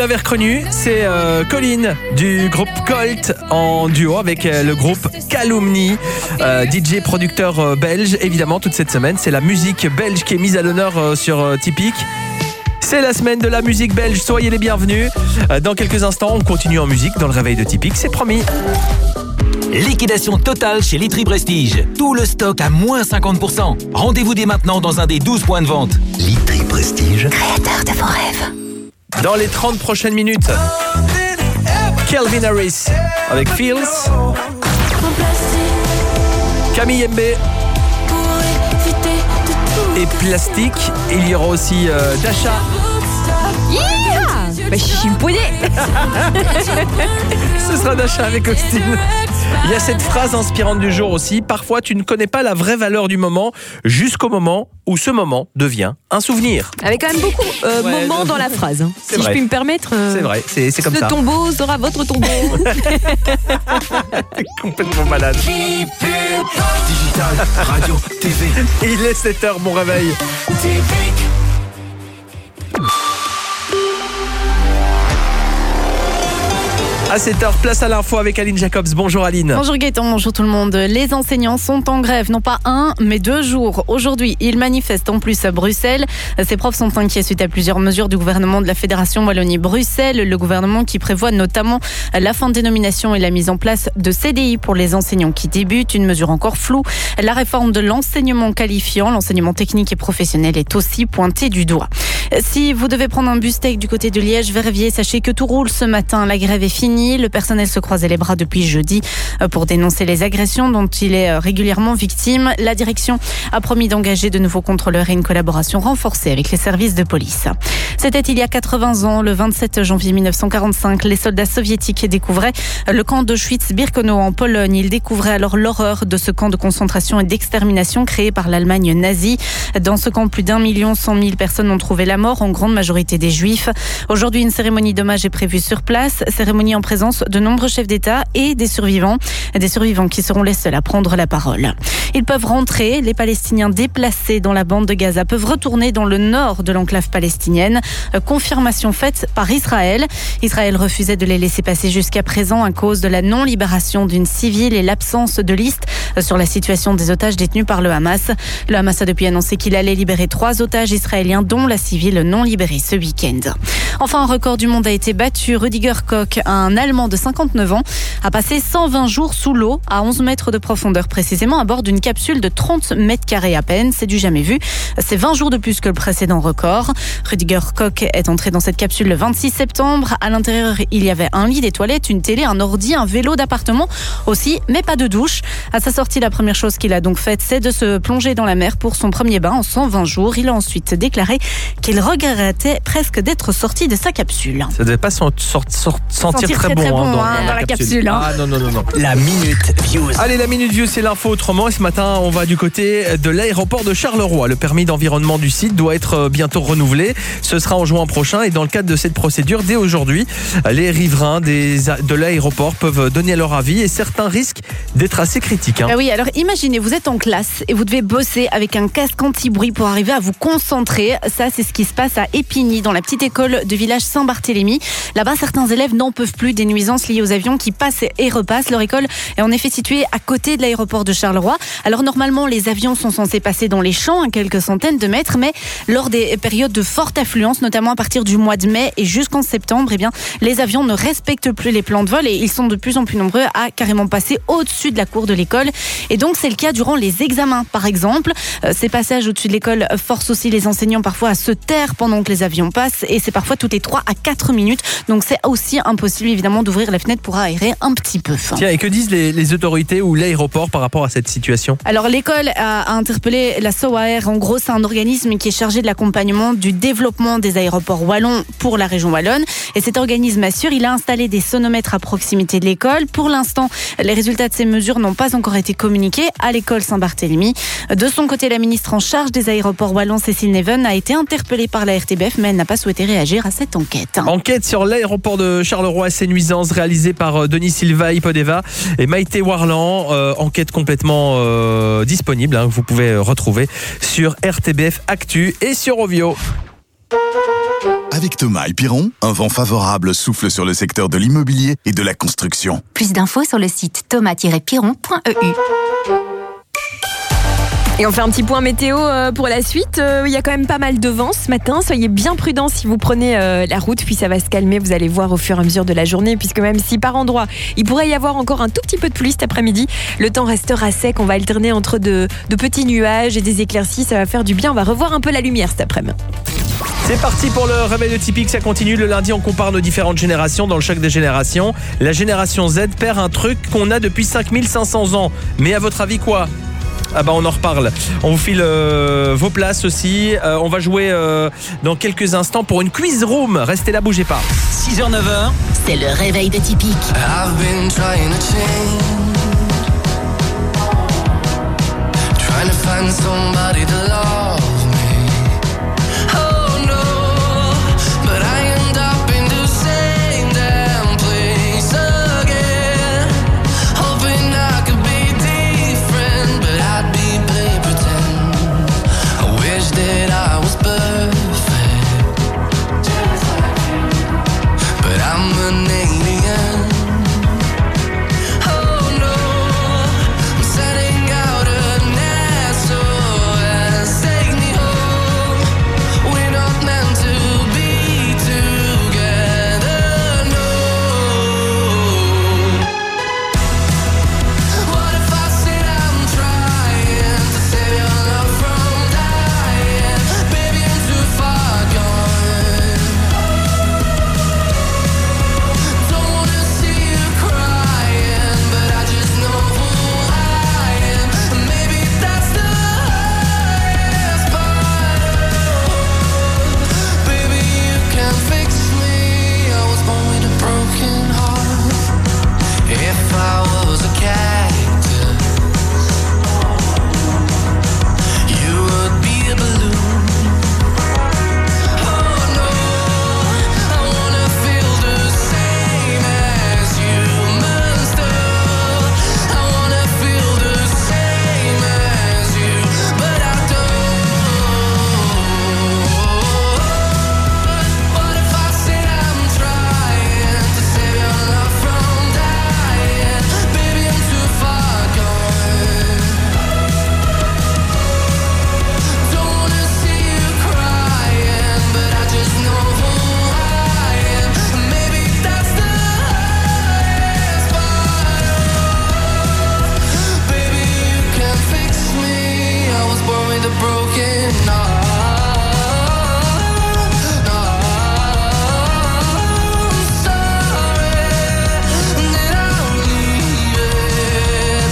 l'avez reconnu, c'est Colin du groupe Colt en duo avec le groupe Calumny, DJ producteur belge. Évidemment, toute cette semaine, c'est la musique belge qui est mise à l'honneur sur Tipeee. C'est la semaine de la musique belge, soyez les bienvenus. Dans quelques instants, on continue en musique dans le réveil de Tipeee, c'est promis. Liquidation totale chez Litry Prestige. Tout le stock à moins 50%. Rendez-vous dès maintenant dans un des 12 points de vente. Litry Prestige, créateur de vos rêves. Dans les 30 prochaines minutes, Calvin Harris avec Feels, Camille Mbé et Plastique. Il y aura aussi Dasha. Bah, je suis une poignée. Ce sera Dasha avec Austin. Il y a cette phrase inspirante du jour aussi. Parfois, tu ne connais pas la vraie valeur du moment jusqu'au moment où ce moment devient un souvenir. Avec quand même beaucoup moments dans la phrase. Si vrai. je puis me permettre. C'est vrai, c'est comme ce ça. Ce tombeau sera votre tombeau. T'es complètement malade. digital, radio, TV. Il est 7h, bon réveil. À 7h, place à l'info avec Aline Jacobs. Bonjour Aline. Bonjour Gaëtan, bonjour tout le monde. Les enseignants sont en grève, non pas 1, mais 2 jours. Aujourd'hui, ils manifestent en plus à Bruxelles. Ces profs sont inquiets suite à plusieurs mesures du gouvernement de la Fédération Wallonie-Bruxelles. Le gouvernement qui prévoit notamment la fin de dénomination et la mise en place de CDI pour les enseignants qui débutent. Une mesure encore floue. La réforme de l'enseignement qualifiant, l'enseignement technique et professionnel est aussi pointée du doigt. Si vous devez prendre un bus tech du côté de Liège-Verviers, sachez que tout roule ce matin. La grève est finie. Le personnel se croisait les bras depuis jeudi pour dénoncer les agressions dont il est régulièrement victime. La direction a promis d'engager de nouveaux contrôleurs et une collaboration renforcée avec les services de police. C'était il y a 80 ans, le 27 janvier 1945. Les soldats soviétiques découvraient le camp d'Auschwitz-Birkenau en Pologne. Ils découvraient alors l'horreur de ce camp de concentration et d'extermination créé par l'Allemagne nazie. Dans ce camp, plus d'1 100 000 personnes ont trouvé la mort, en grande majorité des Juifs. Aujourd'hui, une cérémonie d'hommage est prévue sur place. Cérémonie en présence de nombreux chefs d'État et des survivants qui seront les seuls à prendre la parole. Ils peuvent rentrer. Les Palestiniens déplacés dans la bande de Gaza peuvent retourner dans le nord de l'enclave palestinienne. Confirmation faite par Israël. Israël refusait de les laisser passer jusqu'à présent à cause de la non-libération d'une civile et l'absence de liste sur la situation des otages détenus par le Hamas. Le Hamas a depuis annoncé qu'il allait libérer 3 otages israéliens, dont la civile non libérée ce week-end. Enfin, un record du monde a été battu. Rüdiger Koch, un Allemand de 59 ans, a passé 120 jours sous l'eau à 11 mètres de profondeur précisément à bord d'une capsule de 30 mètres carrés à peine. C'est du jamais vu. C'est 20 jours de plus que le précédent record. Rüdiger Koch est entré dans cette capsule le 26 septembre. À l'intérieur, il y avait un lit, des toilettes, une télé, un ordi, un vélo d'appartement aussi, mais pas de douche. À sa sortie, la première chose qu'il a donc faite, c'est de se plonger dans la mer pour son premier bain en 120 jours. Il a ensuite déclaré qu'il regrettait presque d'être sorti de sa capsule. Ça devait pas sentir très bon dans la capsule. Ah non. La Minute Views. Allez, la Minute Views, c'est l'info autrement. Et ce matin, on va du côté de l'aéroport de Charleroi. Le permis d'environnement du site doit être bientôt renouvelé. Ce sera en juin prochain. Et dans le cadre de cette procédure, dès aujourd'hui, les riverains de l'aéroport peuvent donner leur avis. Et certains risquent d'être assez critiques. Ah oui, alors imaginez, vous êtes en classe et vous devez bosser avec un casque anti-bruit pour arriver à vous concentrer. Ça, c'est ce qui se passe à Épigny, dans la petite école de village Saint-Barthélemy. Là-bas, certains élèves n'en peuvent plus des nuisances liées aux avions qui passent et repassent. Leur école est en effet située à côté de l'aéroport de Charleroi. Alors normalement, les avions sont censés passer dans les champs à quelques centaines de mètres, mais lors des périodes de forte affluence, notamment à partir du mois de mai et jusqu'en septembre, eh bien, les avions ne respectent plus les plans de vol et ils sont de plus en plus nombreux à carrément passer au-dessus de la cour de l'école. Et donc, c'est le cas durant les examens, par exemple. Ces passages au-dessus de l'école forcent aussi les enseignants parfois à se taire pendant que les avions passent et c'est parfois toutes les 3 à 4 minutes. Donc, c'est aussi impossible, évidemment, d'ouvrir la fenêtre pour aérer un petit peu. Tiens, et que disent les autorités ou l'aéroport par rapport à cette situation ? Alors, l'école a interpellé la SOAR. En gros, c'est un organisme qui est chargé de l'accompagnement du développement des aéroports wallons pour la région wallonne. Et cet organisme assure, il a installé des sonomètres à proximité de l'école. Pour l'instant, les résultats de ces mesures n'ont pas encore été communiqués à l'école Saint-Barthélemy. De son côté, la ministre en charge des aéroports wallons, Cécile Neven, a été interpellée par la RTBF, mais elle n'a pas souhaité réagir à cette enquête. Enquête sur l'aéroport de Charleroi et ses nuisances réalisée par Denis Silva, Hipodeva et Maïté Warland. Enquête complètement disponible, que vous pouvez retrouver sur RTBF Actu et sur Ovio. Avec Thomas et Piron, un vent favorable souffle sur le secteur de l'immobilier et de la construction. Plus d'infos sur le site thomas-piron.eu. Et on fait un petit point météo pour la suite. Il y a quand même pas mal de vent ce matin. Soyez bien prudents si vous prenez la route, puis ça va se calmer. Vous allez voir au fur et à mesure de la journée, puisque même si par endroit, il pourrait y avoir encore un tout petit peu de pluie cet après-midi, le temps restera sec. On va alterner entre de petits nuages et des éclaircies. Ça va faire du bien. On va revoir un peu la lumière cet après-midi. C'est parti pour le réveil de Tipeee, ça continue. Le lundi, on compare nos différentes générations dans le choc des générations. La génération Z perd un truc qu'on a depuis 5500 ans. Mais à votre avis, quoi ? Ah bah on en reparle. On vous file vos places aussi. On va jouer dans quelques instants pour une quiz room. Restez là, bougez pas. 6h, 9h. C'est le réveil de Tipeee. I've been trying to change, trying to find somebody to love me. Oh no, but I end up in the same damn place again, hoping I could be different, but I'd be play pretend. I wish that I was perfect, but I'm an alien. Oh no, I'm setting out an SOS. Take me home. We're not meant to be together. No. What if I said I'm trying to save your love from dying? Baby, I'm too far gone. Don't wanna see you crying, but I just know who I am. Maybe that's the hardest part. Baby, you can fix me. I was born with a broken heart. If I was a cactus, you would be a balloon. Oh no, I wanna feel the same as humans do. I wanna feel the same as you, but I don't. What if I said I'm trying to save your love from dying? Baby, I'm too far gone. Don't wanna see you crying, but I just know who I am. Maybe that's the hardest part. Baby, you can fix me. I was born with a broken heart. I'm sorry that I'm leaving.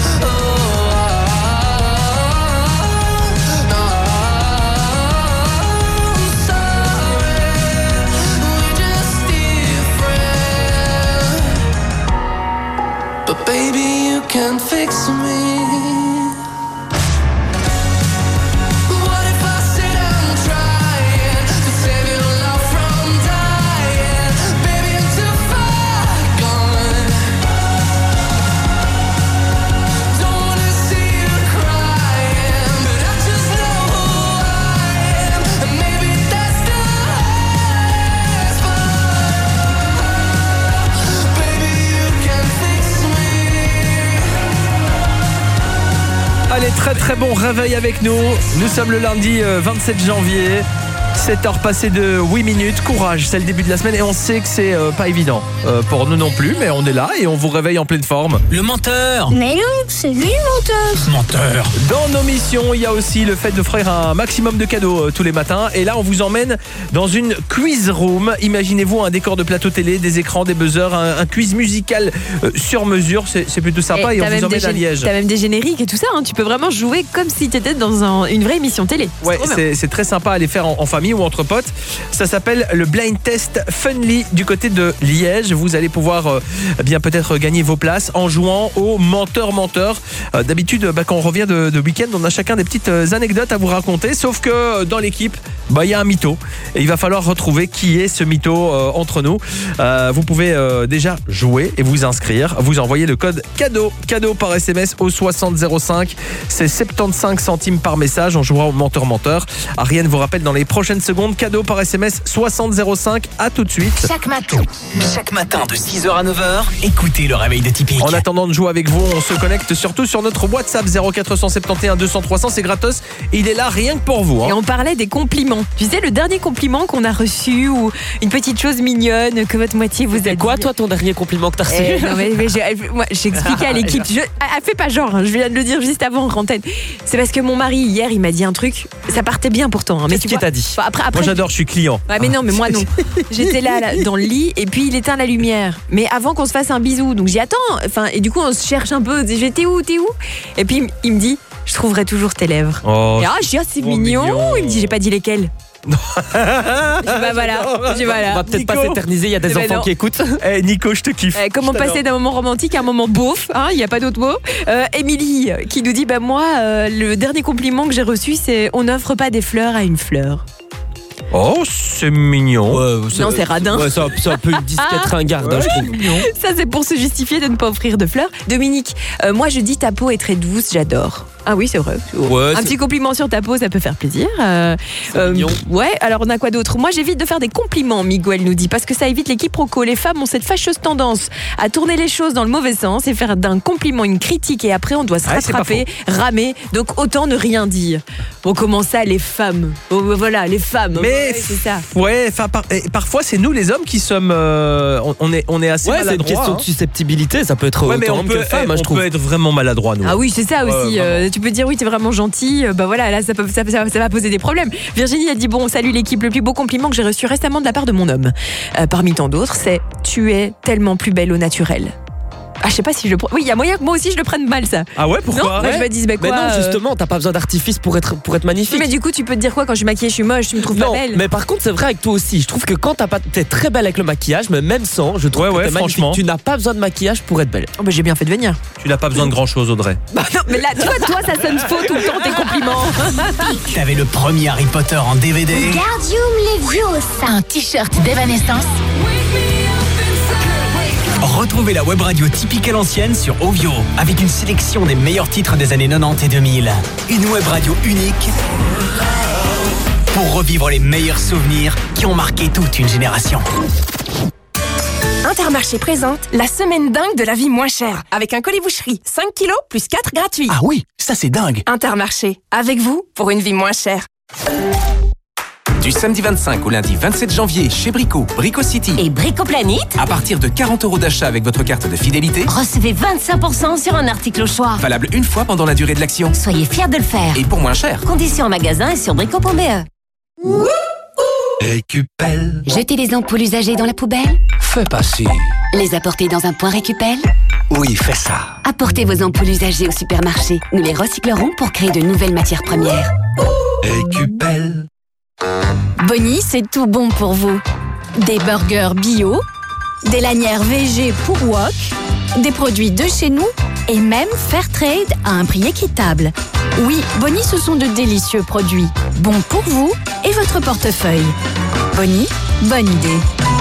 I'm sorry, we're just different. But baby, you can fix me. What if I said I'm trying to save your love from dying? Baby, I'm too far gone. Don't wanna see you crying, but I just know who I am. And maybe that's the hardest part. Baby, you can fix me. Allez, très très bon réveil avec nous. Nous sommes le lundi 27 janvier. 7h passées de 8 minutes. Courage, c'est le début de la semaine et on sait que c'est pas évident pour nous non plus, mais on est là et on vous réveille en pleine forme. Le menteur. Mais non, c'est lui le menteur. Menteur. Dans nos missions, il y a aussi le fait d'offrir un maximum de cadeaux tous les matins. Et là, on vous emmène dans une quiz room. Imaginez-vous un décor de plateau télé, des écrans, des buzzers, un quiz musical sur mesure. C'est plutôt sympa et on vous emmène à Liège. T'as même des génériques et tout ça. Tu peux vraiment jouer comme si t'étais dans une vraie émission télé. Ouais, c'est très sympa à aller faire en famille ou entre potes. Ça s'appelle le blind test Funly du côté de Liège. Vous allez pouvoir bien peut-être gagner vos places en jouant au menteur. D'habitude, quand on revient de week-end, on a chacun des petites anecdotes à vous raconter. Sauf que dans l'équipe, il y a un mytho et il va falloir retrouver qui est ce mytho entre nous. Vous pouvez déjà jouer et vous inscrire. Vous envoyez le code cadeau par SMS au 6005. C'est 75 centimes par message. On jouera au menteur-menteur. Ariane vous rappelle dans les prochaines secondes, cadeau par SMS 6005. À tout de suite. Chaque matin de 6h à 9h, écoutez le réveil de Tipeee. En attendant de jouer avec vous, on se connecte surtout sur notre WhatsApp 0471 200 300. C'est gratos. Il est là rien que pour vous. Et on parlait des compliments. Tu sais, le dernier compliment qu'on a reçu ou une petite chose mignonne que votre moitié vous a dit. C'est quoi, toi, ton dernier compliment que t'as reçu? Non, mais j'expliquais à l'équipe. Elle fait pas genre, je viens de le dire juste avant en antenne. C'est parce que mon mari, hier, il m'a dit un truc. Ça partait bien pourtant. Hein, mais qu'est-ce qu'il t'a dit? Après, moi, j'adore, je suis client. Ouais, mais non, mais moi, non. J'étais là, dans le lit, et puis il éteint la lumière. Mais avant qu'on se fasse un bisou. Donc, j'y attends. Enfin, et du coup, on se cherche un peu. Je dis, t'es où? Et puis, il me dit, je trouverai toujours tes lèvres. Oh, et je dis, c'est mignon. Il me dit, j'ai pas dit lesquelles. Voilà. On va peut-être pas s'éterniser, il y a des enfants qui écoutent. Nico, je te kiffe. Comment passer d'un moment romantique à un moment beauf, il n'y a pas d'autre mot. Émilie qui nous dit, moi, le dernier compliment que j'ai reçu, c'est on n'offre pas des fleurs à une fleur. Oh, c'est mignon. Non, c'est radin. Ouais, c'est un peu une disquette ringarde, je trouve. Ça, c'est pour se justifier de ne pas offrir de fleurs. Dominique, moi, je dis ta peau est très douce, j'adore. Ah oui, c'est vrai. Un petit compliment sur ta peau, ça peut faire plaisir. Ouais, alors on a quoi d'autre? Moi, j'évite de faire des compliments, Miguel nous dit, parce que ça évite les quiproquos. Les femmes ont cette fâcheuse tendance à tourner les choses dans le mauvais sens et faire d'un compliment une critique et après on doit se rattraper, ramer. Donc autant ne rien dire. Bon, comment ça, les femmes? Voilà, les femmes. Mais c'est ça. Ouais, parfois c'est nous les hommes qui sommes, on est assez maladroits. C'est une question de susceptibilité. Ça peut être autant homme que femme, je trouve. On peut être vraiment maladroit, nous. Ah oui, c'est ça aussi. Tu peux dire oui, t'es vraiment gentil. Voilà, là, ça va poser des problèmes. Virginie a dit bon, salut l'équipe. Le plus beau compliment que j'ai reçu récemment de la part de mon homme, parmi tant d'autres, c'est tu es tellement plus belle au naturel. Ah, je sais pas si je le prends. Oui, il y a moyen que moi aussi je le prenne mal, ça. Ah ouais, pourquoi? Non, je me dis, quoi. Mais non, justement, t'as pas besoin d'artifice pour être magnifique. Mais du coup, tu peux te dire quoi quand je suis maquillée, je suis moche, tu me trouves pas belle? Mais par contre, c'est vrai avec toi aussi. Je trouve que quand t'es très belle avec le maquillage, mais même sans, je trouve que t'es magnifique. Tu n'as pas besoin de maquillage pour être belle. Oh, j'ai bien fait de venir. Tu n'as pas besoin de grand chose, Audrey. Non, mais là, tu vois, toi, ça sonne faux tout le temps, tes compliments. T'avais le premier Harry Potter en DVD. Wingardium Leviosa. Un t-shirt d'Evanescence. Retrouvez la web radio typique à l'ancienne sur Ovio, avec une sélection des meilleurs titres des années 90 et 2000. Une web radio unique pour revivre les meilleurs souvenirs qui ont marqué toute une génération. Intermarché présente la semaine dingue de la vie moins chère. Avec un colis boucherie, 5 kilos plus 4 gratuits. Ah oui, ça c'est dingue. Intermarché, avec vous pour une vie moins chère. Du samedi 25 au lundi 27 janvier chez Brico, Brico City et Brico Planet, à partir de 40 € d'achat avec votre carte de fidélité, recevez 25% sur un article au choix. Valable une fois pendant la durée de l'action. Soyez fiers de le faire. Et pour moins cher. Conditions en magasin et sur brico.be. Récupelle. Jeter les ampoules usagées dans la poubelle? Fais pas si. Les apporter dans un point récupelle? Oui, fais ça. Apportez vos ampoules usagées au supermarché. Nous les recyclerons pour créer de nouvelles matières premières. Récupelle. Bonnie, c'est tout bon pour vous. Des burgers bio, des lanières VG pour wok, des produits de chez nous et même Fairtrade à un prix équitable. Oui, Bonnie, ce sont de délicieux produits. Bons pour vous et votre portefeuille. Bonnie, bonne idée.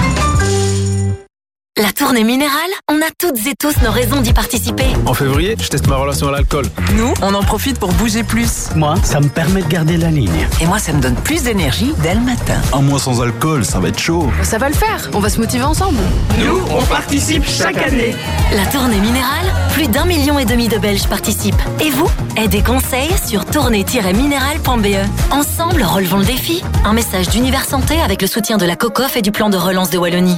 La tournée minérale, on a toutes et tous nos raisons d'y participer. En février, je teste ma relation à l'alcool. Nous, on en profite pour bouger plus. Moi, ça me permet de garder la ligne. Et moi, ça me donne plus d'énergie dès le matin. Un mois sans alcool, ça va être chaud. Ça va le faire, on va se motiver ensemble. Nous, on participe chaque année. La tournée minérale, plus d'1,5 million de Belges participent. Et vous, aidez conseils sur tournée-minérale.be. Ensemble, relevons le défi. Un message d'Univers Santé avec le soutien de la COCOF et du plan de relance de Wallonie.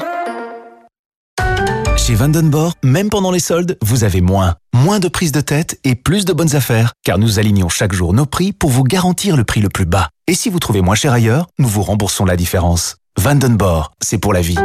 Chez Vandenborg, même pendant les soldes, vous avez moins de prises de tête et plus de bonnes affaires, car nous alignons chaque jour nos prix pour vous garantir le prix le plus bas. Et si vous trouvez moins cher ailleurs, nous vous remboursons la différence. Vandenborg, c'est pour la vie.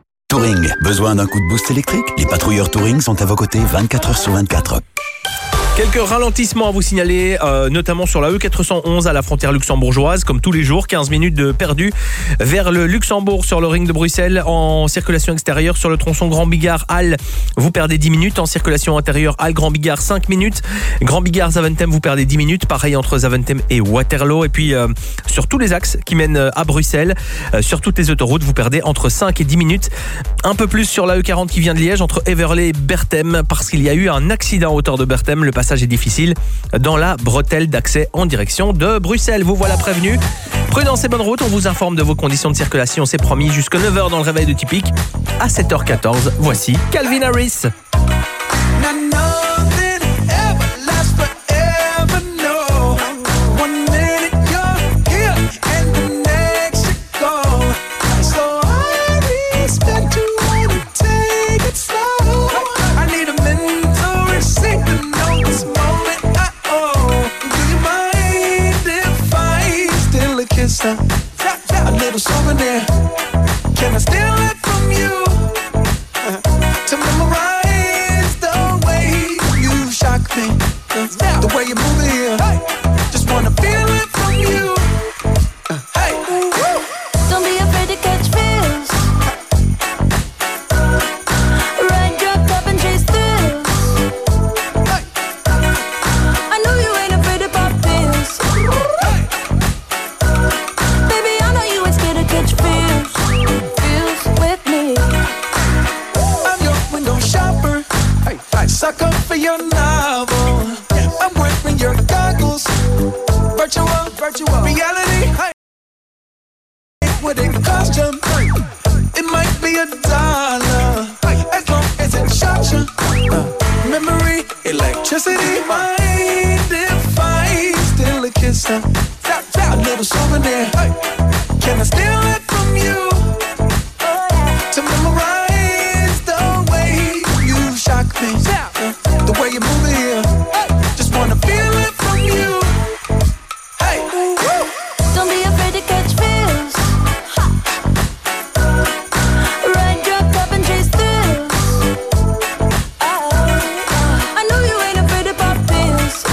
Touring, besoin d'un coup de boost électrique? Les patrouilleurs Touring sont à vos côtés 24 heures sur 24. Quelques ralentissements à vous signaler, notamment sur la E411 à la frontière luxembourgeoise, comme tous les jours, 15 minutes de perdu vers le Luxembourg sur le ring de Bruxelles. En circulation extérieure sur le tronçon Grand Bigard-Halle, vous perdez 10 minutes. En circulation intérieure, Halle-Grand Bigard, 5 minutes. Grand Bigard-Zaventem, vous perdez 10 minutes. Pareil entre Zaventem et Waterloo. Et puis sur tous les axes qui mènent à Bruxelles, sur toutes les autoroutes, vous perdez entre 5 et 10 minutes. Un peu plus sur la E40 qui vient de Liège, entre Everley et Berthem, parce qu'il y a eu un accident à hauteur de Berthem. Le passage est difficile dans la bretelle d'accès en direction de Bruxelles. Vous voilà prévenu. Prudence et bonne route. On vous informe de vos conditions de circulation. C'est promis jusqu'à 9h dans le réveil de Typique. À 7h14, voici Calvin Harris. A little souvenir. Can I steal it from you? To memorize the way you shock me, the way you move it here. Just wanna feel it from you. Hey, don't be afraid to catch feels. Ride your cup and chase thrills. I know you ain't afraid to pop pills. Sucker for your novel. I'm wearing your goggles. Virtual reality. What it cost you? It might be $1. As long as it shocks you. Memory, electricity. Mind if I steal a kiss? A little souvenir. Can I steal it from you? To memorize the way you shock me. The way you move it here, just wanna feel it from you. Hey, don't be afraid to catch feels. Ride your cup and chase thrills. I know you ain't afraid to pop pills.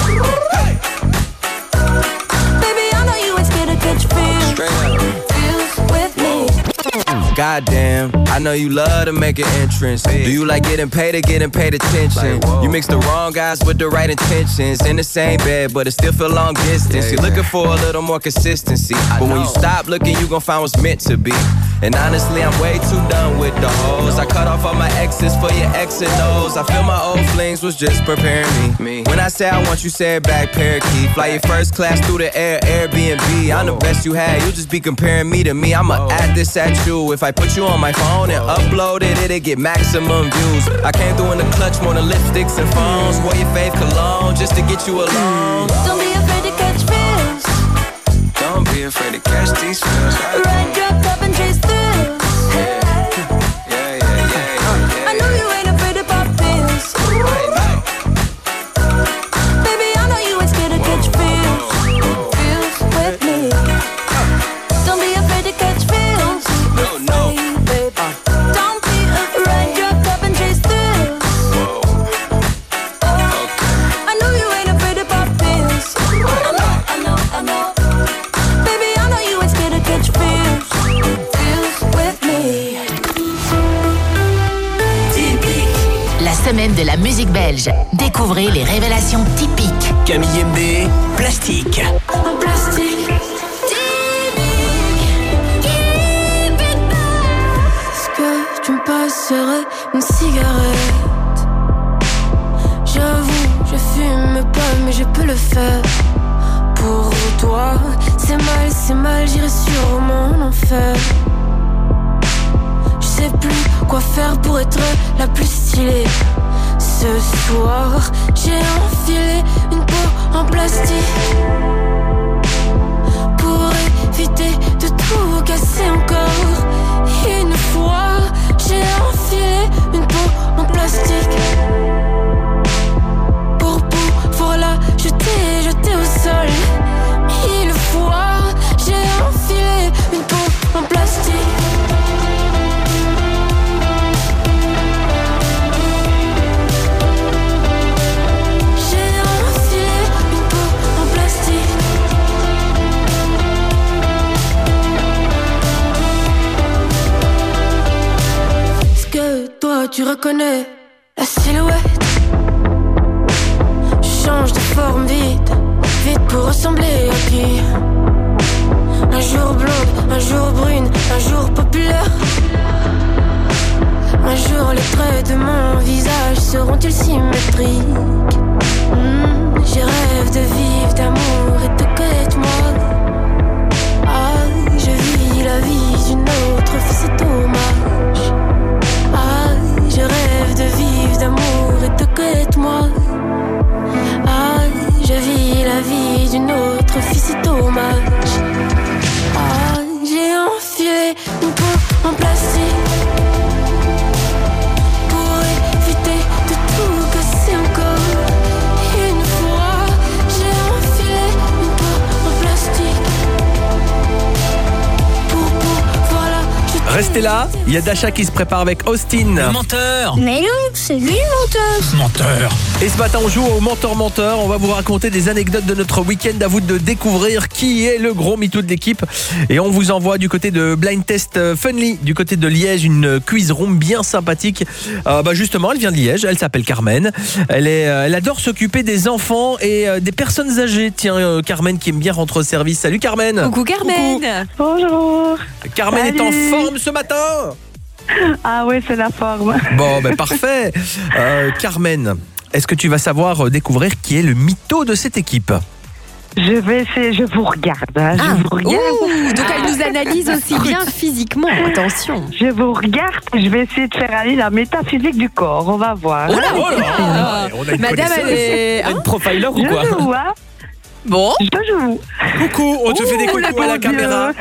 Baby, I know you ain't scared to catch feels. Feels with me. Goddamn, I know you love to make an entrance. Do you like getting paid or getting paid attention? You mix the wrong guys with the right intentions. In the same bed, but it still feel long distance. You're looking for a little more consistency. But when you stop looking, you gon' find what's meant to be. And honestly, I'm way too done with the hoes. I cut off all my exes for your X and O's. I feel my old flings was just preparing me. When I say I want you, say it back, parakeet. Fly your first class through the air, Airbnb. I'm the best you had, you just be comparing me to me. I'ma add this at you. If I put you on my phone and upload it, it'll get maximum views. I came through in the clutch more than lipsticks and phones. Wore your fave cologne just to get you alone. Don't be afraid to catch feels. Don't be afraid to catch these feels. Ride your cup and chase thrills. I know you ain't afraid to pop pills. Baby, I know you ain't scared to catch feels. Feels with me. Don't be afraid to catch feels. No. Don't be afraid. Ride your cup and chase thrills. I know you ain't afraid to pop pills. I know. Baby, I know you ain't scared to catch feels. Feels with me. La semaine de la musique belge. Découvrez les révélations typiques. Camille MD, Plastique. Plastique. Est-ce que tu me passerais une cigarette? J'avoue, je fume pas, mais je peux le faire. Pour toi, c'est mal, j'irai sûrement en enfer. Je sais plus quoi faire pour être la plus stylée. Ce soir, j'ai enfilé une peau en plastique pour éviter de tout casser encore. Une fois, j'ai enfilé une peau en plastique pour pouvoir la jeter au sol. Une fois, j'ai enfilé une peau en plastique. J'ai toi, tu reconnais la silhouette. Je change de forme vite, vite pour ressembler à qui? Un jour blonde, un jour brune, un jour populaire. Un jour les traits de mon visage seront-ils symétriques? Je rêve de vivre, d'amour et de connaître-moi. Ah, je vis la vie d'une autre fille, c'est dommage. Ah, je rêve de vivre, d'amour et de connaître-moi. Ah, je vis la vie d'une autre fille, c'est dommage. Ah, j'ai enfilé une peau en plastique pour éviter de tout casser encore. Une fois, j'ai enfilé une peau en plastique pour voilà. Restez là, il y a Dasha qui se prépare avec Austin. Le menteur. Mais non, c'est lui le menteur. Menteur. Et ce matin, on joue au menteur-menteur. On va vous raconter des anecdotes de notre week-end. À vous de découvrir qui est le gros mytho de l'équipe. Et on vous envoie du côté de Blind Test Funly, du côté de Liège, une quiz room bien sympathique. Justement, elle vient de Liège. Elle s'appelle Carmen. Elle adore s'occuper des enfants et des personnes âgées. Tiens, Carmen qui aime bien rendre service. Salut Carmen. Coucou Carmen. Coucou. Bonjour. Carmen Salut. est en forme ce matin. Ah oui, c'est la forme. Bon, parfait. Carmen, est-ce que tu vas savoir découvrir qui est le mytho de cette équipe? Je vais essayer, je vous regarde. Je vous regarde. Donc elle nous analyse aussi bien physiquement, attention. Je vous regarde et je vais essayer de faire aller la métaphysique du corps. On va voir. On a une Madame, elle est... Une profiler ou quoi? Je joue, hein. Bon. Je joue. Coucou, on te fait des coucous à la caméra.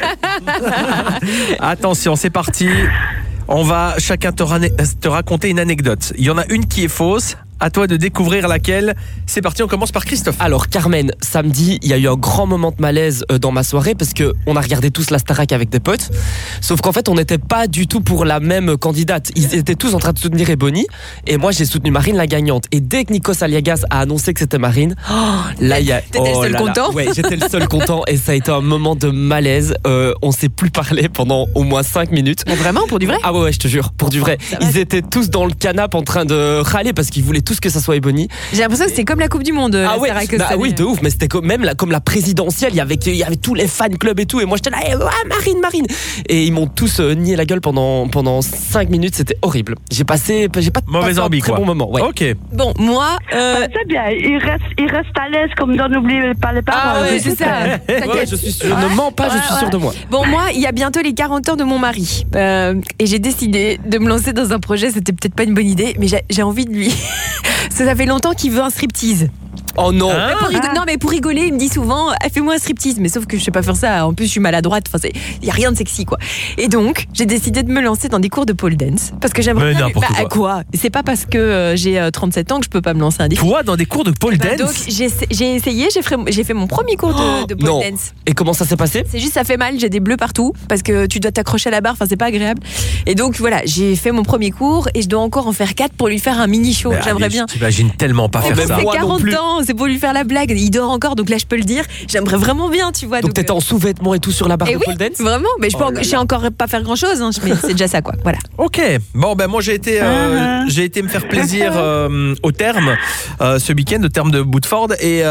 Attention, c'est parti. On va chacun te raconter une anecdote. Il y en a une qui est fausse. À toi de découvrir laquelle. C'est parti, on commence par Christophe. Alors Carmen, samedi, il y a eu un grand moment de malaise dans ma soirée parce que on a regardé tous la Starac avec des potes. Sauf qu'en fait, on n'était pas du tout pour la même candidate. Ils étaient tous en train de soutenir Ebony et moi j'ai soutenu Marine la gagnante. Et dès que Nikos Aliagas a annoncé que c'était Marine, là il y a T'étais le seul content. Ouais, j'étais le seul content et ça a été un moment de malaise. On s'est plus parlé pendant au moins 5 minutes. Mais vraiment, pour du vrai? Ah ouais, je te jure, pour du vrai. Ils étaient tous dans le canapé en train de râler parce qu'ils voulaient tous que ça soit Ebony. J'ai l'impression que c'était comme la Coupe du Monde. Ah ouais, oui, de ouf, mais c'était même comme la présidentielle, il y avait tous les fan clubs et tout, et moi j'étais là, Marine. Et ils m'ont tous nié la gueule pendant 5 minutes, c'était horrible. J'ai pas mauvaise passé envie, un très quoi. bon moment. Ouais. Ok. Bon, moi. C'est bien, il reste à l'aise comme dans N'oubliez pas les paroles. Ah ouais, c'est ça. Ouais, je ne mens pas, je suis sûre de moi. Bon, moi, il y a bientôt les 40 ans de mon mari. Et j'ai décidé de me lancer dans un projet, c'était peut-être pas une bonne idée, mais j'ai envie de lui. Ça fait longtemps qu'il veut un striptease. Oh non. Non, mais pour rigoler, il me dit souvent fais-moi un striptease, mais sauf que je sais pas faire ça. En plus, je suis maladroite. Enfin, il y a rien de sexy, quoi. Et donc, j'ai décidé de me lancer dans des cours de pole dance parce que j'aimerais. Mais n'importe quoi. C'est pas parce que j'ai 37 ans que je peux pas me lancer un défi. Toi, dans des cours de pole dance. Donc, j'ai essayé. J'ai fait mon premier cours de pole dance. Et comment ça s'est passé? C'est juste, ça fait mal. J'ai des bleus partout parce que tu dois t'accrocher à la barre. Enfin, c'est pas agréable. Et donc voilà, j'ai fait mon premier cours et je dois encore en faire 4 pour lui faire un mini show. J'aimerais bien. T'imagines tellement pas faire ça. C'est 40 ans, c'est pour lui faire la blague. Il dort encore, donc là je peux le dire. J'aimerais vraiment bien, tu vois. Donc t'étais en sous-vêtements et tout sur la barre de pole dance? Vraiment, mais je sais encore pas faire grand chose, hein, mais c'est déjà ça, quoi. Voilà. Ok. Bon, moi j'ai été me faire plaisir au Terme ce week-end, au Terme de Boutford, et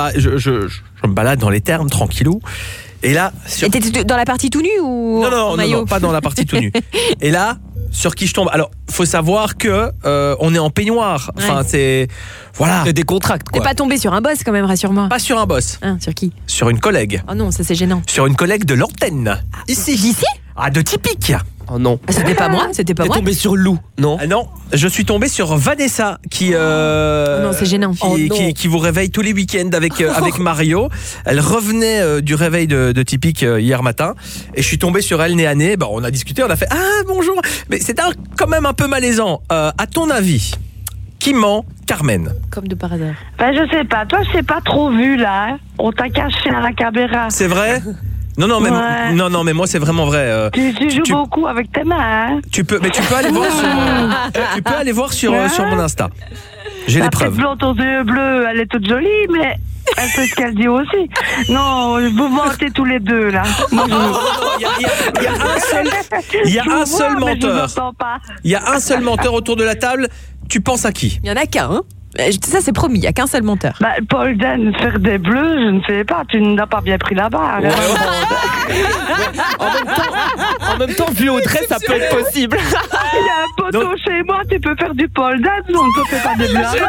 je me balade dans les Termes tranquillou. Et là, Et t'étais dans la partie tout nu ou non, pas dans la partie tout nu. Et là, sur qui je tombe? Alors, faut savoir que on est en peignoir. Enfin, c'est voilà. T'es décontracté, quoi. T'es pas tombé sur un boss quand même, rassure-moi. Pas sur un boss. Sur qui? Sur une collègue. Oh non, ça c'est gênant. Sur une collègue de l'antenne. Ici. Ah, de Typique. Oh non. C'était pas moi, T'es tombé sur Lou, non? Non, je suis tombé sur Vanessa qui non, c'est gênant. Qui vous réveille tous les week-ends avec Mario. Elle revenait du réveil de Typique hier matin et je suis tombé sur elle nez à nez. On a discuté, on a fait bonjour. Mais c'était quand même un peu malaisant. À ton avis, qui ment, Carmen? Comme de par hasard. Je sais pas, toi je t'ai pas trop vu là. On t'a caché à la caméra. C'est vrai? Non, mais moi c'est vraiment vrai. Tu joues beaucoup avec tes mains. Hein. Tu peux aller voir sur mon Insta. J'ai les preuves. Blanc, ton yeux bleu, elle est toute jolie, mais Elle sait ce qu'elle dit aussi. Non, vous mentez tous les deux, là. Moi, Il y a un seul menteur. Il y a un seul menteur autour de la table. Tu penses à qui? Il y en a qu'un, hein. Ça, c'est promis, il n'y a qu'un seul menteur. Paul Dan, faire des bleus, je ne sais pas, tu n'as pas bien pris la barre. En même temps, vu Audrey, ça peut être possible. Il y a un poteau chez moi, tu peux faire du Paul Dan, on ne peut pas des bleus.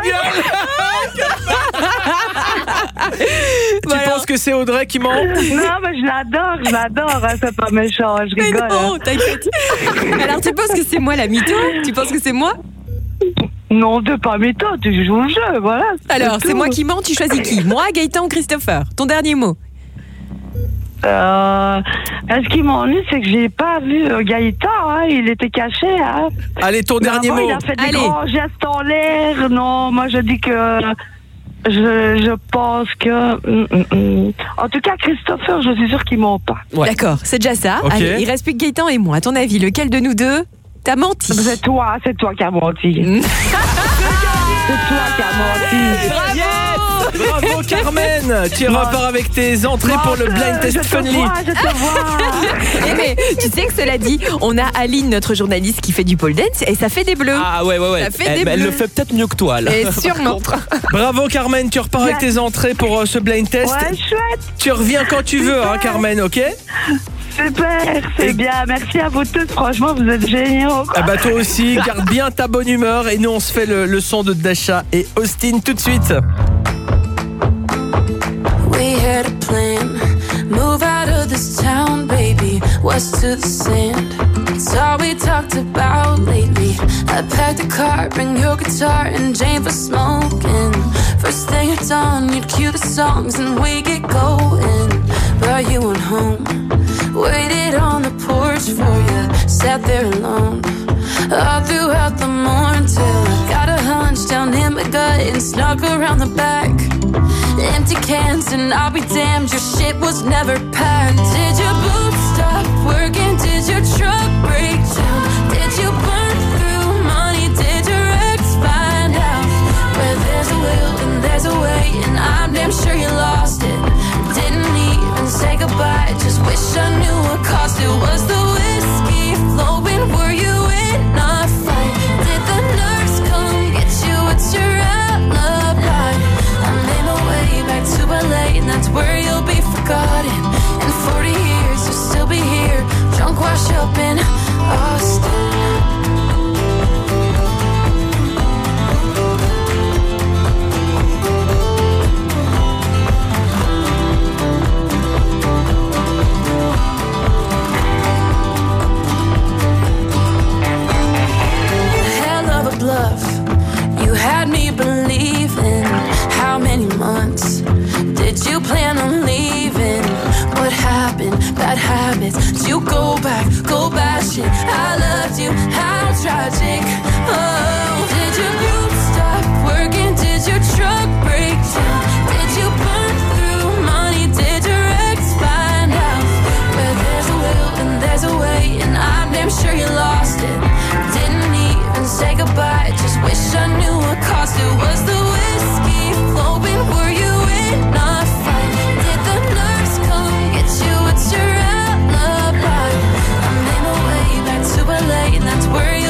Tu penses que c'est Audrey qui ment? Non, mais je l'adore, hein, c'est pas méchant, je rigole. Mais non, t'inquiète. Alors, tu penses que c'est moi la mytho? Tu penses que c'est moi? Non, t'es pas mytho, tu joues au jeu, voilà. Alors, c'est moi qui mens, tu choisis qui? Moi, Gaëtan ou Christopher? Ton dernier mot? Ce qui m'ennuie, c'est que j'ai pas vu Gaëtan, hein, il était caché. Hein. Allez, ton dernier mot. Il a fait des grands gestes en l'air. Non, moi je dis que... Je pense que... En tout cas, Christopher, je suis sûr qu'il ment pas. Ouais. D'accord, c'est déjà ça. Okay. Allez, il reste plus que Gaëtan et moi. À ton avis, lequel de nous deux t'as menti? C'est toi qui as menti. C'est toi qui as menti. Bravo Carmen. Tu repars avec tes entrées pour le blind test Funly. Je te vois. Mais tu sais que cela dit, on a Aline, notre journaliste, qui fait du pole dance et ça fait des bleus. Ah ouais. Ça fait des bleus. Elle le fait peut-être mieux que toi là. Et sûrement. Bravo Carmen, tu repars avec tes entrées pour ce blind test. Ouais, chouette. Tu reviens quand tu veux, hein, Carmen, ok? Super, c'est bien. Merci à vous tous. Franchement, vous êtes géniaux. Ah bah toi aussi, garde bien ta bonne humeur. Et nous, on se fait le son de Dasha et Austin tout de suite. We had a plan, move out of this town, baby, west to the sand. It's all we talked about lately. I packed a car, bring your guitar and Jane for smoking. First thing at dawn, you'd cue the songs and we get going. But you went home, waited on the porch for you, sat there alone all throughout the morning till I got a hunch down in my gut and snuck around the back. Empty cans and I'll be damned, your shit was never packed. Did your boots stop working? Did your truck break down? Did you burn through money? Did your ex find out? Where there's a will and there's a way, and I'm damn sure you lost it. Didn't even say goodbye, just wish I knew what cost it. Was the whiskey flowing? Were you in a fight? Did the nurse come get you? What's your alibi? I made my way back to LA, and that's where you'll be forgotten. In 40 years, you'll still be here, drunk, washed up in Austin. Bluff. You had me believing. How many months did you plan on leaving? What happened? Bad habits. Did you go back? Go bashing. I loved you. How tragic. Oh, did your boots stop working? Did your truck break down? Did you burn through money? Did your ex find out? Where there's a will and there's a way, and I'm damn sure you lost it. Didn't even say goodbye, just wish I knew what cost it. Was the whiskey flowing? Were you in a fight? Did the nurse come get you? What's your alibi? I made my way back to LA, and that's where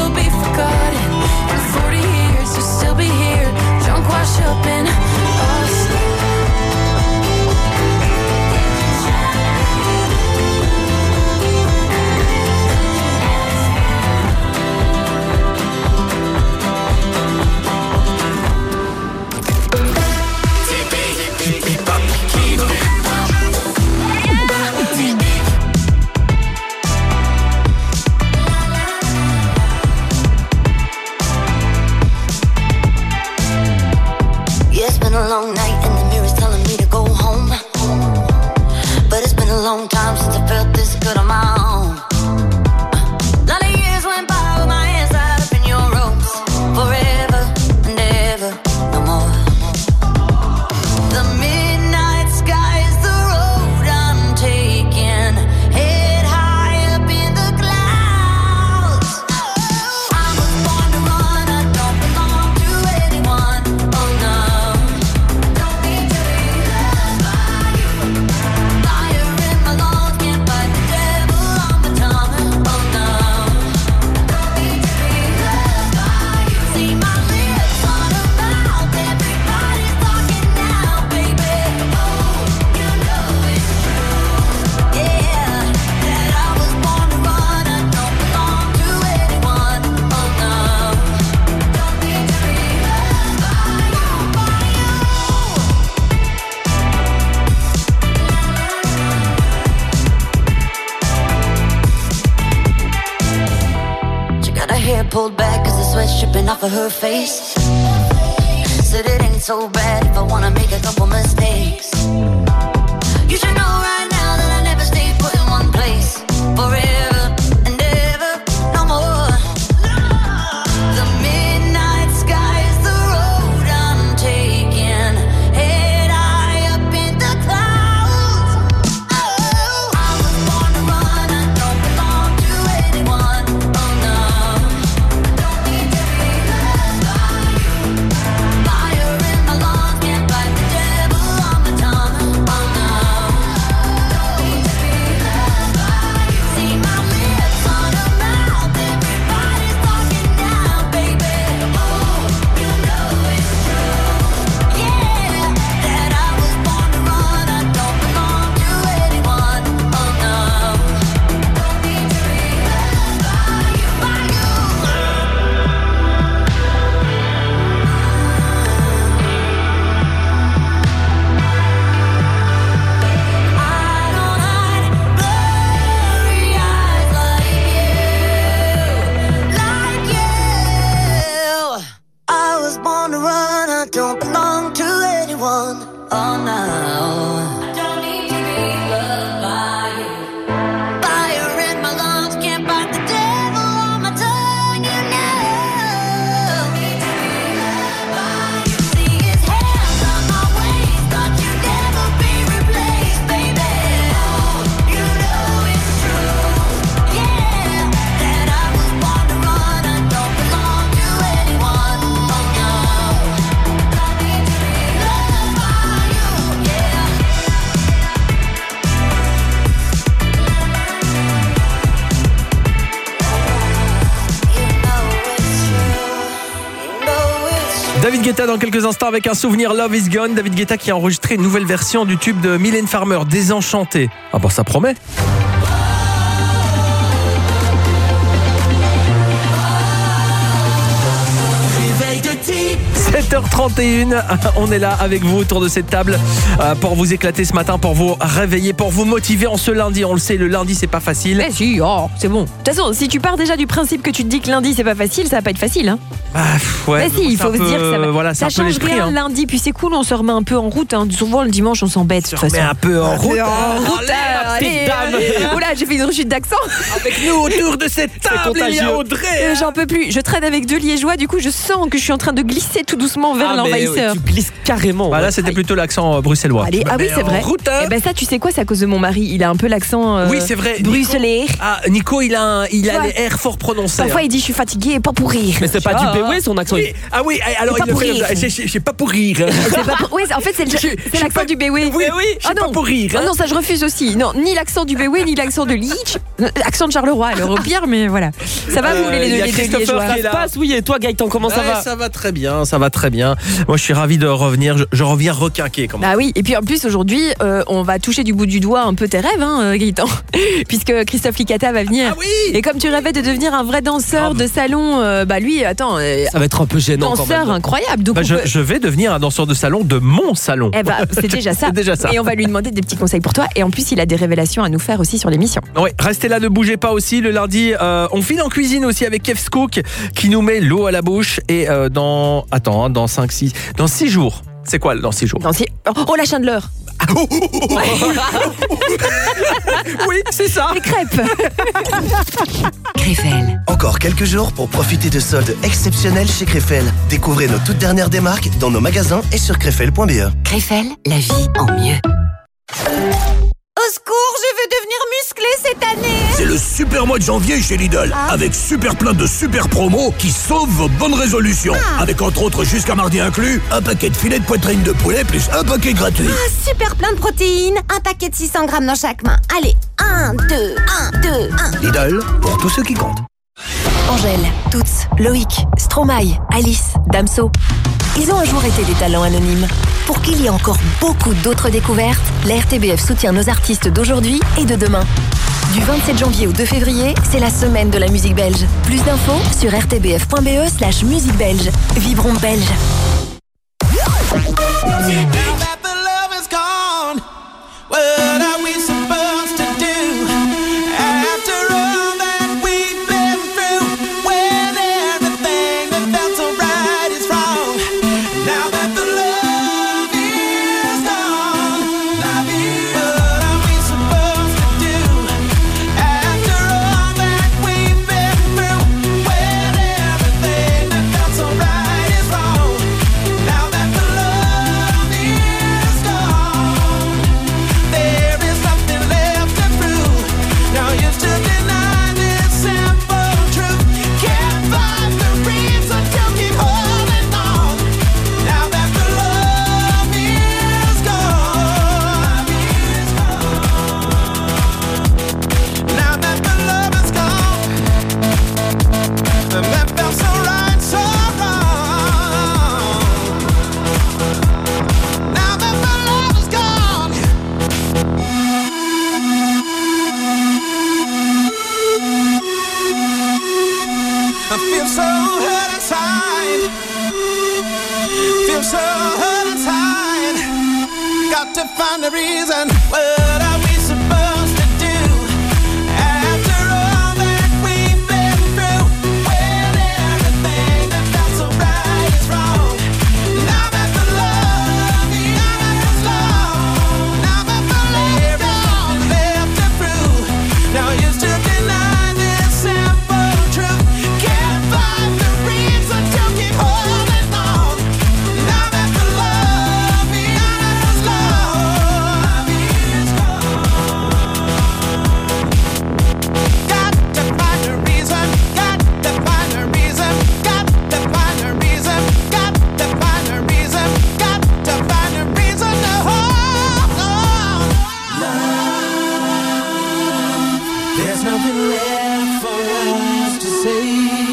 pulled back cause the sweat's dripping off of her face. Said it ain't so bad if I wanna make a couple mistakes. You should know right now that I never stay put in one place forever and ever, no more. The midnight sky is the road I'm taking, head high up in the clouds. Oh, I was born to run, I don't belong to anyone. Oh no, I don't need to be loved by you. Fire in my lungs, can't fight the devil on my tongue. Oh no, don't need to be loved by you. See my lips on a mouth, everybody's talking now, baby. Oh, you know it's true. Yeah, that I was born to run, I don't belong to anyone. Oh no, don't need to be loved by you. I don't hide blurry eyes like you. I was born to run, I don't belong to anyone. Oh no, I don't need to be loved by you. Fire in my lungs, can't fight the devil on my tongue. You know, don't need to be loved by you. See his hands on my waist, thought you'd never be replaced, baby. Oh, you know it's true. Yeah, that I was born to run, I don't belong to anyone. Oh no, don't need to be loved by you. Yeah. David Guetta dans quelques instants avec un souvenir Love is Gone. David Guetta qui a enregistré une nouvelle version du tube de Mylène Farmer, Désenchanté. Ah bon, ça promet. Réveil de type. 7h31, on est là avec vous autour de cette table pour vous éclater ce matin, pour vous réveiller, pour vous motiver en ce lundi. On le sait, le lundi c'est pas facile. Eh si, oh, c'est bon. De toute façon, si tu pars déjà du principe que tu te dis que lundi c'est pas facile, ça va pas être facile, hein. Ouais, Mais si, il faut se dire que ça va. Voilà, ça c'est un peu change l'esprit. rien lundi, puis c'est cool, on se remet un peu en route. Hein. Souvent le dimanche on s'embête. De toute façon. Mais un peu en route. Allez, oula, j'ai fait une rechute d'accent. Avec nous autour de cette table, il y a Audrey. J'en peux plus. Je traîne avec deux Liégeois, du coup je sens que je suis en train de glisser tout doucement vers l'envahisseur. Tu glisses carrément. Bah, là, c'était plutôt l'accent bruxellois. Allez, ah oui, c'est vrai. Eh ben ça, tu sais quoi, c'est à cause de mon mari. Il a un peu l'accent oui, c'est vrai. bruxellois. Nico, il a les R fort prononcés. Parfois, il dit je suis fatigué, pas pour rire. Mais c'est pas du Béoué son accent. Oui. Ah oui, alors il le fait. C'est pas pour rire. Oui, en fait, c'est l'accent du Béoué. Oui, c'est pas pour rire. Ah non, ça je refuse aussi. Non, ni l'accent du Béoué, ni l'accent de Liège. Accent de Charleroi, alors au pire, mais voilà. Ça va, vous voulez les deux Liégeois? Ça se passe, oui. Et toi, Gaëtan, comment ça va? Ça va très bien, ça va très bien. Moi, je suis ravi de revenir. Je reviens requinqué. Ah oui, et puis en plus aujourd'hui, on va toucher du bout du doigt un peu tes rêves, hein, Gaëtan, puisque Christophe Licata va venir. Ah oui. Et comme tu rêvais de devenir un vrai danseur de salon, bah lui, attends, ça va être un peu gênant. Danseur incroyable. Donc je vais devenir un danseur de salon de mon salon. Eh bah, c'est déjà ça. C'est déjà ça. Et on va lui demander des petits conseils pour toi. Et en plus, il a des révélations à nous faire aussi sur l'émission. Oui, restez là, ne bougez pas aussi. Le lundi, on file en cuisine aussi avec Kev Skook qui nous met l'eau à la bouche. Et dans 6 jours. C'est quoi dans 6 jours? Oh, la chandeleur. Oui, c'est ça. Les crêpes. Krefel. Encore quelques jours pour profiter de soldes exceptionnels chez Krefel. Découvrez nos toutes dernières démarques dans nos magasins et sur krefel.be. Krefel, la vie en mieux. Au secours, je veux devenir musclé cette année. C'est le super mois de janvier chez Lidl, avec super plein de super promos qui sauvent vos bonnes résolutions. Avec entre autres jusqu'à mardi inclus, un paquet de filets de poitrine de poulet plus un paquet gratuit. Super plein de protéines, un paquet de 600 grammes dans chaque main. Allez, 1, 2, 1. Lidl, pour tous ceux qui comptent. Angèle, Toots, Loïc, Stromae, Alice, Damso. Ils ont un jour été des talents anonymes. Pour qu'il y ait encore beaucoup d'autres découvertes, la RTBF soutient nos artistes d'aujourd'hui et de demain. Du 27 janvier au 2 février, c'est la semaine de la musique belge. Plus d'infos sur rtbf.be/musique belge. Vibrons belge. hurt inside. Feel so hurt inside. Got to find a reason. What are we supposed to do after all that we've been through? When everything that felt so right is wrong. Now that the love is gone. Now that the love is left to prove. Now used to deny this simple truth. Can't find the reason to keep holding on. Now that the love is gone. Got to find a reason. Got to find a reason. Got to find a reason. Got to find a reason. Got to find a reason to hold on. Love, there's nothing left for us to say.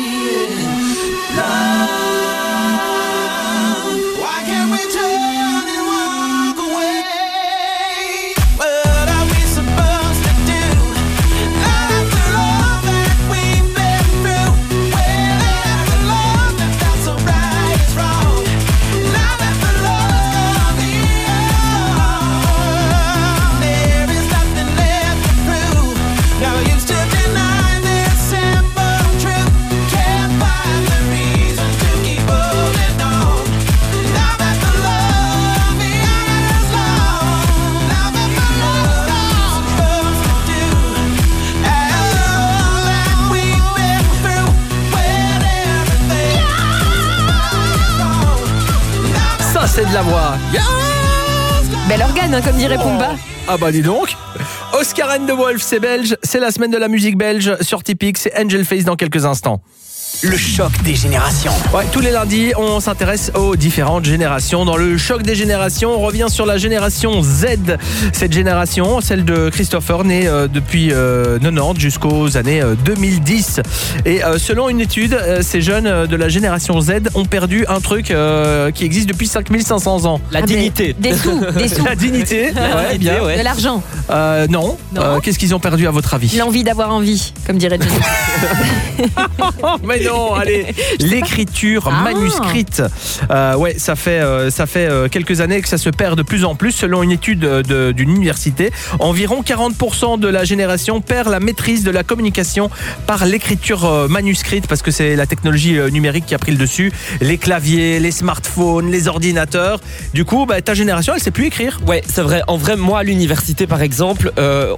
Love, why can't we turn and walk away? What are we supposed to do after all that we've been through? When every love that felt so right is wrong. Now that the love is gone, there is nothing left to prove. Now used to deny this simple truth. Can't find the reason to keep holding on. Now that the love is gone. Now that the love is supposed to do after all that we've been through. When everything Ça, c'est de la voix. Bel organe, hein, comme dirait Pumba. Ah bah dis donc. Oscar and the Wolf, c'est belge. C'est la semaine de la musique belge sur Typique. C'est Angel Face dans quelques instants. Le choc des générations. Ouais, tous les lundis, on s'intéresse aux différentes générations. Dans le choc des générations, on revient sur la génération Z. Cette génération, celle de Christopher, né depuis 90 jusqu'aux années 2010. Et selon une étude, ces jeunes de la génération Z ont perdu un truc qui existe depuis 5500 ans. La dignité. Des sous. La dignité. Ouais, bien. De l'argent. Non. Qu'est-ce qu'ils ont perdu à votre avis? L'envie d'avoir envie, comme dirait Jenny. Mais non, allez, l'écriture manuscrite. Ouais, ça fait quelques années que ça se perd de plus en plus. Selon une étude d'une université, environ 40% de la génération perd la maîtrise de la communication par l'écriture manuscrite, parce que c'est la technologie numérique qui a pris le dessus. Les claviers, les smartphones, les ordinateurs. Du coup, ta génération, elle sait plus écrire. Ouais, c'est vrai. En vrai, moi, à l'université, par exemple,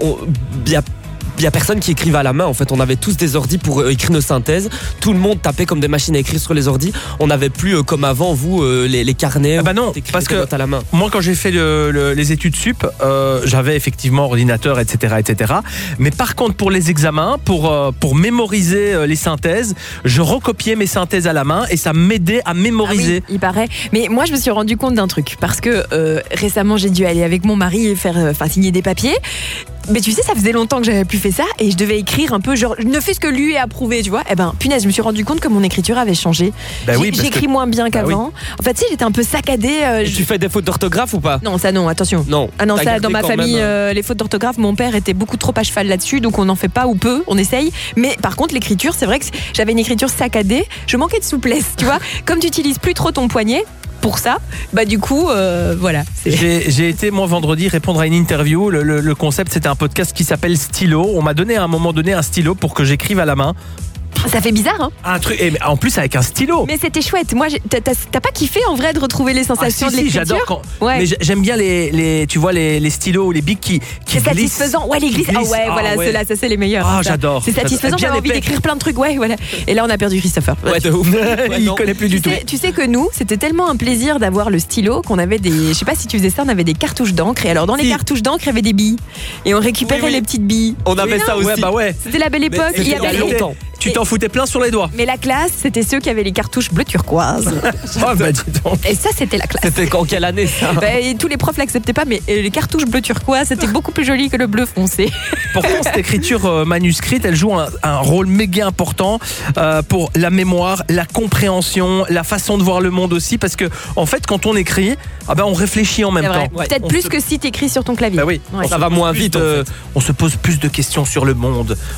il y a personne qui écrivait à la main. En fait, on avait tous des ordis pour écrire nos synthèses. Tout le monde tapait comme des machines à écrire sur les ordis. On n'avait plus comme avant, vous, les carnets. Ah bah non, parce que à la main. Moi, quand j'ai fait les études sup, j'avais effectivement ordinateur, etc., etc. Mais par contre, pour les examens, pour mémoriser les synthèses, je recopiais mes synthèses à la main et ça m'aidait à mémoriser. Ah oui, il paraît. Mais moi, je me suis rendu compte d'un truc parce que récemment, j'ai dû aller avec mon mari et signer des papiers. Mais tu sais, ça faisait longtemps que j'avais plus fait ça et je devais écrire un peu, genre, ne fais-ce que lu et approuvé, tu vois. Eh ben, punaise, je me suis rendu compte que mon écriture avait changé. J'écris moins bien qu'avant. oui. En fait, tu sais, j'étais un peu saccadée. Et tu fais des fautes d'orthographe ou pas? Non, ça non, attention. Non. Ah non, T'as ça, gardé dans ma quand famille, même, les fautes d'orthographe, mon père était beaucoup trop à cheval là-dessus, donc on n'en fait pas ou peu, on essaye. Mais par contre, l'écriture, c'est vrai que j'avais une écriture saccadée, je manquais de souplesse, tu vois. Comme tu utilises plus trop ton poignet pour ça, du coup, voilà. J'ai été, moi, vendredi, répondre à une interview. Le concept, c'était un podcast qui s'appelle Stylo. On m'a donné à un moment donné un stylo pour que j'écrive à la main. Ça fait bizarre, hein? Un truc, et en plus avec un stylo. Mais c'était chouette. Moi, t'as pas kiffé en vrai de retrouver les sensations de l'écriture? J'adore quand. Ouais. Mais j'aime bien tu vois les stylos ou les bics qui c'est glissent. satisfaisant. Ouais, les glisses. Ah ouais, voilà, ceux-là, ça c'est les meilleurs. Ah, ça. j'adore. C'est satisfaisant. J'avais envie d'écrire plein de trucs. Ouais, voilà. Et là, on a perdu Christopher. Ouais, de ouf. Il connaît plus du tout. Tu sais que nous, c'était tellement un plaisir d'avoir le stylo qu'on avait des. Je sais pas si tu faisais ça, on avait des cartouches d'encre. Et alors, dans les cartouches d'encre, il y avait des billes. Et on récupérait les petites billes. On avait ça aussi. Ouais. C'était la belle époque. Il y a longtemps. Tu t'en foutais plein sur les doigts. Mais la classe, c'était ceux qui avaient les cartouches bleu turquoise. Oh, dis donc. Et ça, c'était la classe. C'était en quelle année ça? Tous les profs l'acceptaient pas, mais les cartouches bleu turquoise, c'était beaucoup plus joli que le bleu foncé. Pourtant, cette écriture manuscrite, elle joue un rôle méga important pour la mémoire, la compréhension, la façon de voir le monde aussi, parce que en fait, quand on écrit, on réfléchit en même temps. Peut-être plus que si t'écris sur ton clavier. Oui. Ça va moins vite. On se pose plus de questions sur le monde.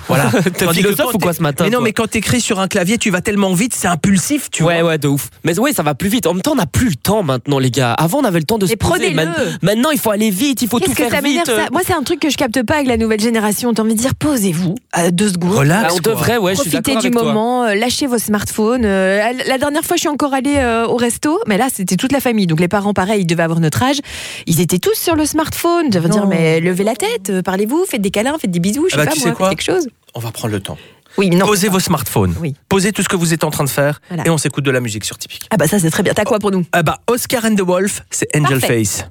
Voilà. T'es philosophe ou quoi ce matin? Mais non, toi mais quand t'écris sur un clavier, tu vas tellement vite, c'est impulsif, tu vois. Ouais, de ouf. Mais ouais, ça va plus vite. En même temps, on n'a plus le temps maintenant, les gars. Avant, on avait le temps de se poser. Maintenant, il faut aller vite, il faut tout faire vite. Moi, c'est un truc que je capte pas avec la nouvelle génération. T'as envie de dire, posez-vous 2 secondes. Relax. On devrait, ouais, je suis Profitez d'accord du avec toi. moment, lâchez vos smartphones. La dernière fois, je suis encore allée au resto, mais là, c'était toute la famille. Donc les parents, pareil, ils devaient avoir notre âge. Ils étaient tous sur le smartphone. Je veux dire, mais levez la tête, parlez-vous, faites des câlins, faites des bisous, je sais pas moi, faites quelque chose. On va prendre le temps. Oui, non. Posez vos smartphones. Oui. Posez tout ce que vous êtes en train de faire. Voilà. Et on s'écoute de la musique sur Typique. Ah bah ça, c'est très bien. T'as quoi pour nous? Oscar and the Wolf, c'est Angel Parfait. Face.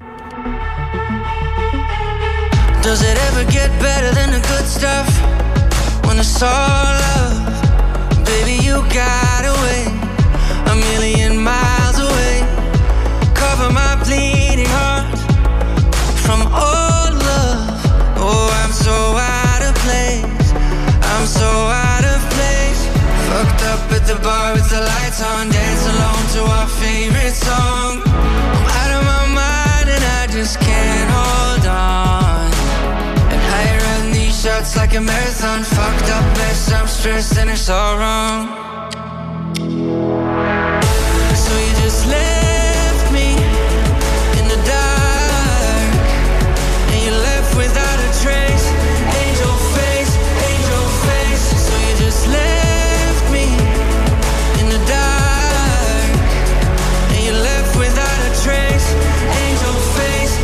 Does it ever get better than the good stuff? When it's all love, baby, you got away 1,000,000 miles away. Cover my bleeding heart from all love. Oh, I'm so out of place. I'm so out of place. Fucked up at the bar with the lights on, dance alone to our favorite song. I'm out of my mind and I just can't hold on. And I run these shots like a marathon. Fucked up mess, I'm stressed and it's all wrong. So you just left me in the dark, and you left without a trace. Angel face, so you just left me in the dark, and you left without a trace. Angel face,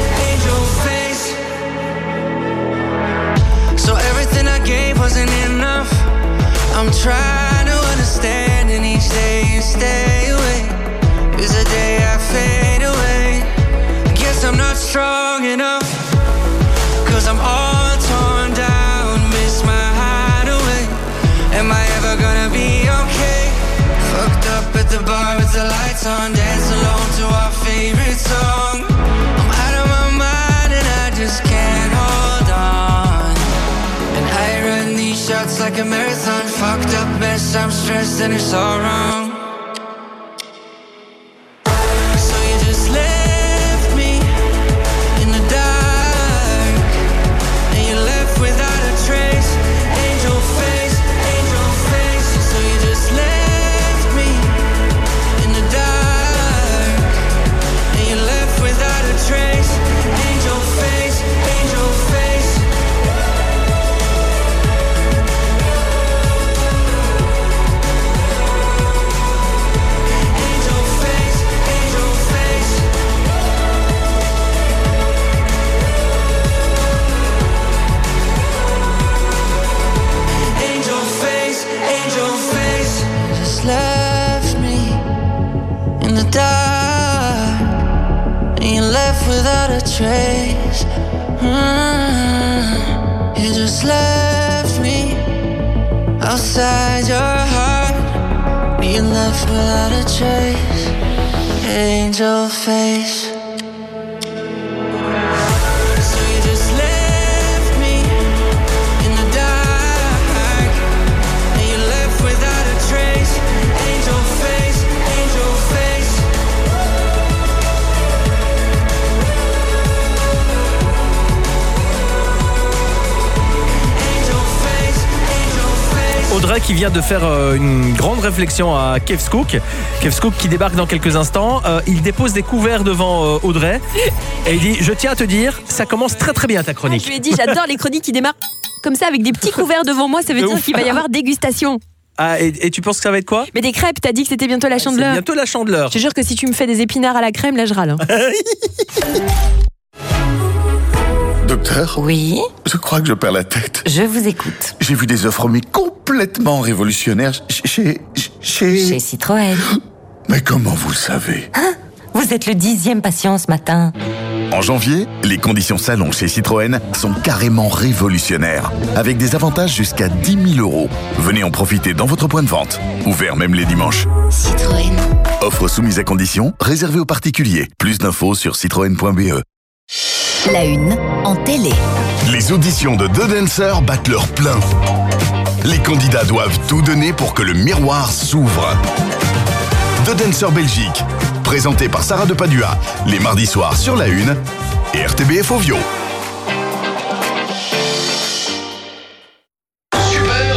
so everything I gave wasn't enough. I'm trying to understand, and each day you stay away is a day I fade away. Guess I'm not strong enough, 'cause I'm all torn down, miss my hideaway. Am I ever gonna be okay? Fucked up at the bar with the lights on, dance alone to our favorite song. I'm out of my mind and I just can't hold on. And I run these shots like a marathon. Fucked up mess, I'm stressed and it's all wrong. So you just left me in the dark, and you left without a trace. Angel face, so you just left me in the dark, and you left without a trace. Angel face, angel face. Left me in the dark, and you left without a trace. You just left me outside your heart. You left without a trace. Angel face. So you just left me in the dark, and you left without a trace. Angel face, angel face. Angel face, angel face. Audrey qui vient de faire une grande réflexion à Kev Skook. Kev Skook qui débarque dans quelques instants. Il dépose des couverts devant Audrey et il dit: je tiens à te dire, ça commence très très bien ta chronique. Je lui ai dit, j'adore les chroniques qui démarrent comme ça avec des petits couverts devant moi. Ça veut dire qu'il va y avoir dégustation. Ah, et tu penses que ça va être quoi? Mais des crêpes, t'as dit que c'était bientôt la Chandeleur. C'est bientôt la Chandeleur. Je te jure que si tu me fais des épinards à la crème, là je râle. Docteur? Oui, Je crois que je perds la tête. je vous écoute. J'ai vu des offres mais complètement révolutionnaires chez... Chez Citroën. Mais comment vous le savez? Vous êtes le 10e patient ce matin. En janvier, les conditions salon chez Citroën sont carrément révolutionnaires, avec des avantages jusqu'à 10 000 €. Venez en profiter dans votre point de vente, ouvert même les dimanches. Citroën. Offre soumise à conditions, réservée aux particuliers. Plus d'infos sur citroën.be. La une en télé. Les auditions de The Dancer battent leur plein. Les candidats doivent tout donner pour que le miroir s'ouvre. The Dancer Belgique, présenté par Sarah de Padua, les mardis soirs sur La Une et RTBF Ovio. Super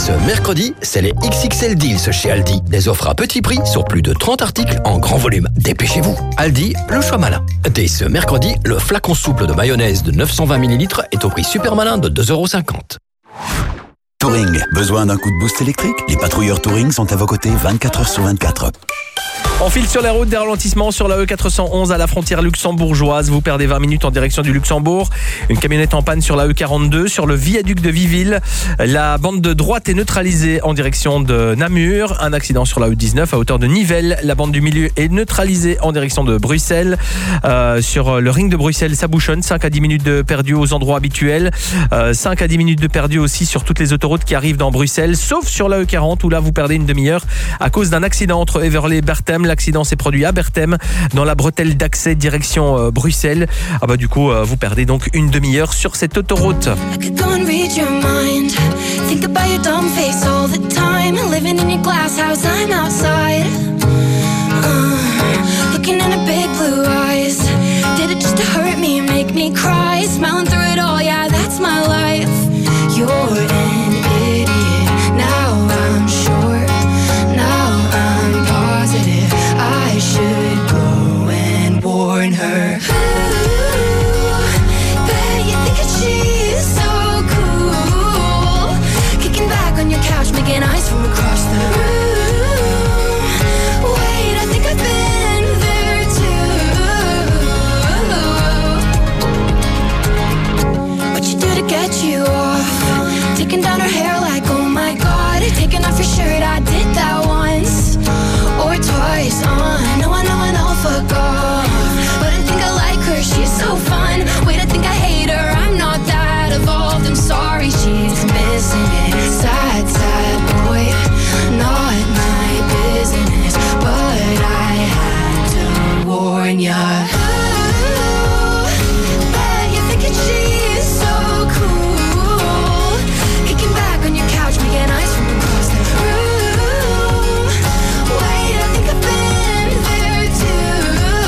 Ce mercredi, c'est les XXL Deals chez Aldi. Des offres à petit prix sur plus de 30 articles en grand volume. Dépêchez-vous. Aldi, le choix malin. Dès ce mercredi, le flacon souple de mayonnaise de 920 ml est au prix super malin de 2,50 €. Touring, besoin d'un coup de boost électrique? Les patrouilleurs Touring sont à vos côtés 24 heures sur 24. On file sur les routes, des ralentissements sur la E411 à la frontière luxembourgeoise. Vous perdez 20 minutes en direction du Luxembourg. Une camionnette en panne sur la E42, sur le viaduc de Viville. La bande de droite est neutralisée en direction de Namur. Un accident sur la E19 à hauteur de Nivelles. La bande du milieu est neutralisée en direction de Bruxelles. Sur le ring de Bruxelles, ça bouchonne. 5 à 10 minutes de perdu aux endroits habituels. 5 à 10 minutes de perdu aussi sur toutes les autoroutes qui arrivent dans Bruxelles, sauf sur la E40 où là vous perdez une demi-heure à cause d'un accident entre Everley et Berthem. L'accident s'est produit à Berthem dans la bretelle d'accès direction Bruxelles. Du coup vous perdez donc une demi-heure sur cette autoroute. You're an idiot, now I'm sure, now I'm positive I should go and warn her. Ooh, bet you think that she's so cool, kicking back on your couch, making eyes from across the room. Wait, I think I've been there too. What you do to get you off? Taking down her hair like, oh my god. Taking off your shirt, I did that once or twice. I know, fuck off. But I think I like her, she's so fun. Wait, I think I hate her, I'm not that evolved. I'm sorry, she's missing it. Sad, sad boy, not my business. But I had to warn ya. Ooh, bet you're thinking she's so cool, kicking back on your couch, making eyes from across the room. Wait, I think I've been there too.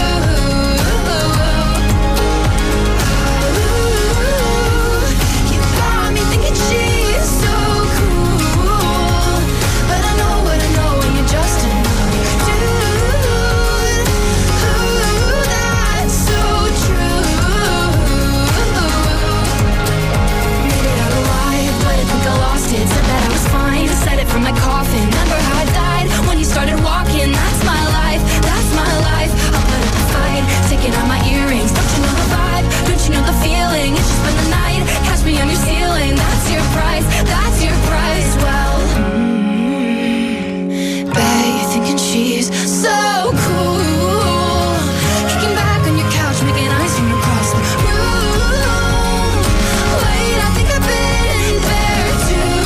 Ooh, you got me thinking she's so cool, but I know what I know, and you're just another dude. Ooh, that's so true. Made it out alive, but I think I lost it. Said that I was fine, said it from my coffin. Remember how I died when you started walking? That's my life, that's my life. I'll put up a fight, taking out my earrings. Don't you know the vibe? Don't you know the feeling? It's just been the night, catch me on your ceiling. That's your price, that's your price. Well, bet you're thinking she's so cool, kicking back on your couch, making eyes from across the room. Wait, I think I've been there too.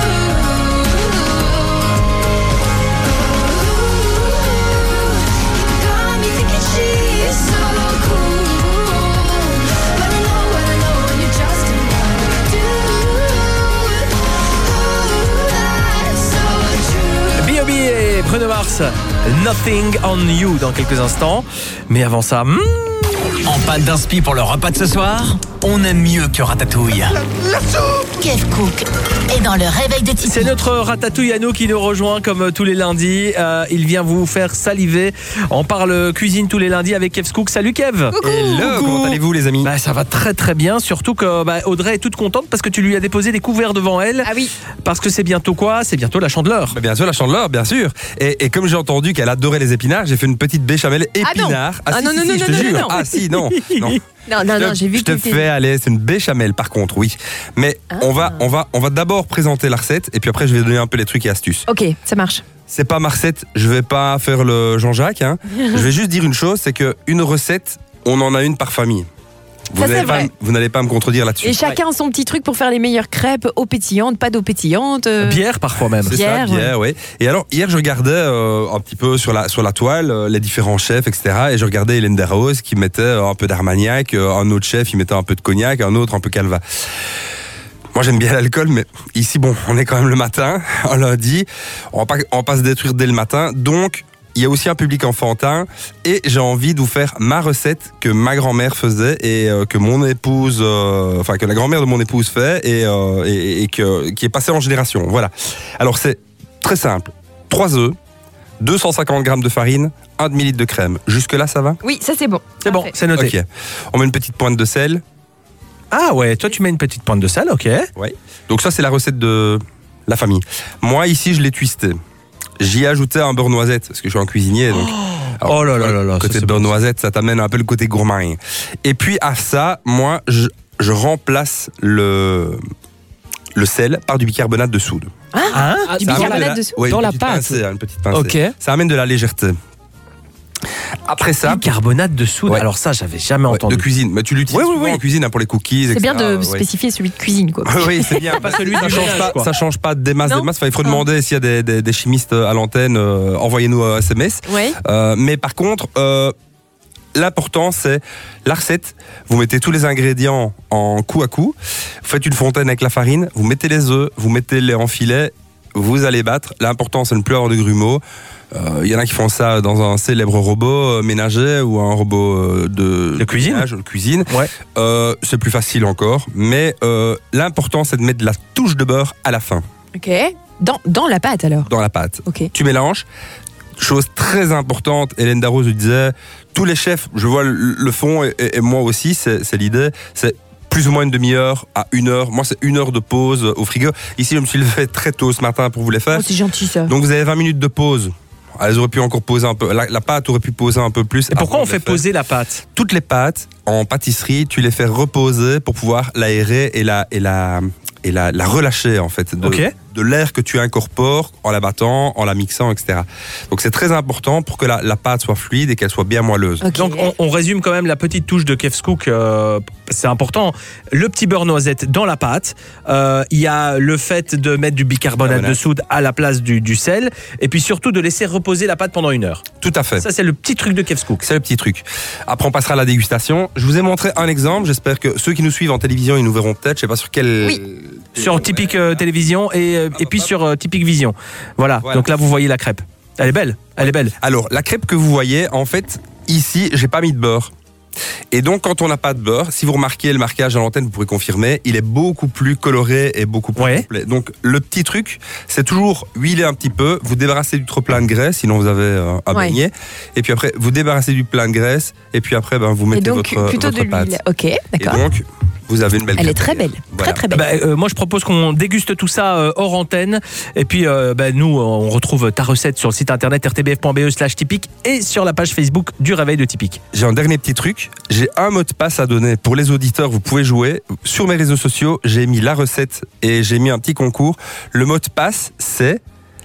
You got me thinking she's so cool, but I know what I know, and you're just another dude. Ooh, that's so true. B.O.B. et Bruno Mars, Nothing on You dans quelques instants. Mais avant ça, En panne d'inspi pour le repas de ce soir, on aime mieux que Ratatouille. La soupe Kev Cook est dans le réveil de Tipeee. c'est notre ratatouille à nous qui nous rejoint comme tous les lundis. Il vient vous faire saliver. On parle cuisine tous les lundis avec Kev Cook. Salut Kev. Hello, comment allez-vous les amis? Ça va très très bien, surtout que Audrey est toute contente parce que tu lui as déposé des couverts devant elle. Ah oui. Parce que c'est bientôt quoi? C'est bientôt la Chandeleur. Bien sûr, la Chandeleur, bien sûr. Et comme j'ai entendu qu'elle adorait les épinards, j'ai fait une petite béchamel épinard. Non, je te jure. Ah si, non. Non, j'ai vu je te fais aller, c'est une béchamel par contre, oui. Mais on va d'abord présenter la recette et puis après je vais donner un peu les trucs et astuces. Ok, ça marche. C'est pas ma recette, je vais pas faire le Jean-Jacques. Je vais juste dire une chose, c'est qu'une recette, on en a une par famille. Vous n'allez pas me contredire là-dessus. Et chacun son petit truc pour faire les meilleures crêpes, eau pétillante, pas d'eau pétillante. Bière parfois même. C'est ça, bière, oui. Et alors, hier, je regardais un petit peu sur la toile les différents chefs, etc. Et je regardais Hélène Darroze qui mettait un peu d'Armagnac, un autre chef, il mettait un peu de cognac, un autre un peu Calva. Moi, j'aime bien l'alcool, mais ici, on est quand même le matin, un lundi. On va pas se détruire dès le matin. Donc, il y a aussi un public enfantin et j'ai envie de vous faire ma recette que ma grand-mère faisait et que mon épouse, que la grand-mère de mon épouse fait et qui est passée en génération. Voilà. Alors c'est très simple. 3 œufs, 250 grammes de farine, 1 demi-litre de crème. Jusque-là, ça va ? Oui, ça c'est bon. C'est bon, c'est noté. Ok. On met une petite pointe de sel. Ah ouais, toi tu mets une petite pointe de sel, ok. Ouais. Donc ça, c'est la recette de la famille. Moi, ici, je l'ai twisté. J'y ai ajouté un beurre noisette, parce que je suis un cuisinier. Donc, oh là là là là. Côté de beurre noisette, ça t'amène un peu le côté gourmand. Et puis à ça, moi, je remplace le sel par du bicarbonate de soude. Du bicarbonate de soude Oui, dans la pâte. Une petite pincée. Ok. Ça amène de la légèreté. Après ça, bicarbonate de soude. Ouais. Alors ça, j'avais jamais entendu. De cuisine, mais tu l'utilises souvent en cuisine pour les cookies. C'est bien de etc. spécifier celui de cuisine, quoi. Oui, c'est bien. Pas celui ça du change ménage, pas. quoi. Ça change pas des masses. Enfin, il faut demander s'il y a des chimistes à l'antenne. Envoyez-nous un SMS. Ouais. Mais par contre, l'important c'est la recette. Vous mettez tous les ingrédients en coup à coup. Vous faites une fontaine avec la farine. Vous mettez les œufs. Vous mettez les en filet. Vous allez battre. L'important c'est de ne plus avoir de grumeaux. Il y en a qui font ça dans un célèbre robot ménager ou un robot de cuisine. ménage, de cuisine. Ouais. C'est plus facile encore. Mais l'important c'est de mettre de la touche de beurre à la fin. Ok. Dans la pâte alors. Dans la pâte. Ok. Tu mélanges. Chose très importante, Hélène Darroze disait, tous les chefs, je vois le fond et moi aussi, c'est l'idée, c'est plus ou moins une demi-heure à 1 heure. Moi, c'est 1 heure de pause au frigo. Ici, je me suis levé très tôt ce matin pour vous les faire. Oh, c'est gentil ça. Donc, vous avez 20 minutes de pause. Elles auraient pu encore poser un peu. La pâte aurait pu poser un peu plus. Et pourquoi on fait poser la pâte ? Toutes les pâtes en pâtisserie, tu les fais reposer pour pouvoir l'aérer et la relâcher en fait de l'air que tu incorpores en la battant, en la mixant, etc. Donc c'est très important pour que la pâte soit fluide et qu'elle soit bien moelleuse. Okay. Donc on résume quand même la petite touche de Kev's Cook, c'est important. Le petit beurre noisette dans la pâte, il y a le fait de mettre du bicarbonate de soude à la place du sel, et puis surtout de laisser reposer la pâte pendant 1 heure. Tout à fait. Ça c'est le petit truc de Kev's Cook. C'est le petit truc. Après on passera à la dégustation. Je vous ai montré un exemple, j'espère que ceux qui nous suivent en télévision, ils nous verront peut-être, je sais pas sur quel... Oui. Sur Typique Télévision et puis sur Typique Vision. Voilà, donc là vous voyez la crêpe. Elle est belle, elle est belle. Alors la crêpe que vous voyez, en fait, ici, j'ai pas mis de beurre. Et donc quand on n'a pas de beurre, si vous remarquez le marquage à l'antenne, vous pourrez confirmer, il est beaucoup plus coloré et beaucoup plus complet. Donc le petit truc, c'est toujours huiler un petit peu, vous débarrassez du trop plein de graisse, sinon vous avez un beignet, et puis après vous débarrassez du plein de graisse, et puis après vous mettez plutôt votre de pâte. l'huile. Ok, d'accord. Et donc vous avez une belle Elle est crêpe. très belle, Voilà. très belle. Moi je propose qu'on déguste tout ça hors antenne, et puis nous on retrouve ta recette sur le site internet rtbf.be/typique et sur la page Facebook du Réveil de Typique. J'ai un dernier petit truc, j'ai un mot de passe à donner pour les auditeurs, vous pouvez jouer. Sur mes réseaux sociaux, j'ai mis la recette et j'ai mis un petit concours. Le mot de passe, c'est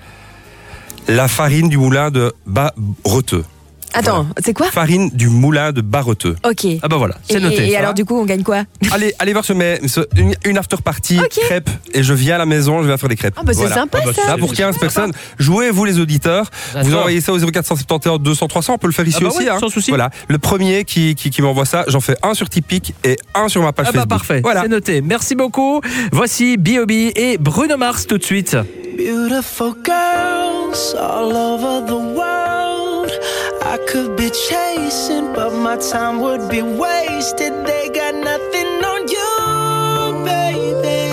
la farine du moulin de Barreteux. Attends, c'est quoi ? Farine du moulin de Barreteux. Ok. Ah bah voilà, c'est noté. Et alors du coup, on gagne quoi ? Allez voir sur une after party crêpes et je viens à la maison, je vais faire des crêpes. Ah bah c'est sympa ça. Là pour 15 personnes, jouez vous les auditeurs, vous envoyez ça au 0471 200 300, on peut le faire ici aussi. Sans souci. Voilà, le premier qui m'envoie ça, j'en fais un sur Typique et un sur ma page Facebook. Parfait, voilà. c'est noté. Merci beaucoup. Voici B.O.B. et Bruno Mars tout de suite. Beautiful girls all over the world. I could be chasing, but my time would be wasted. They got nothing on you, baby.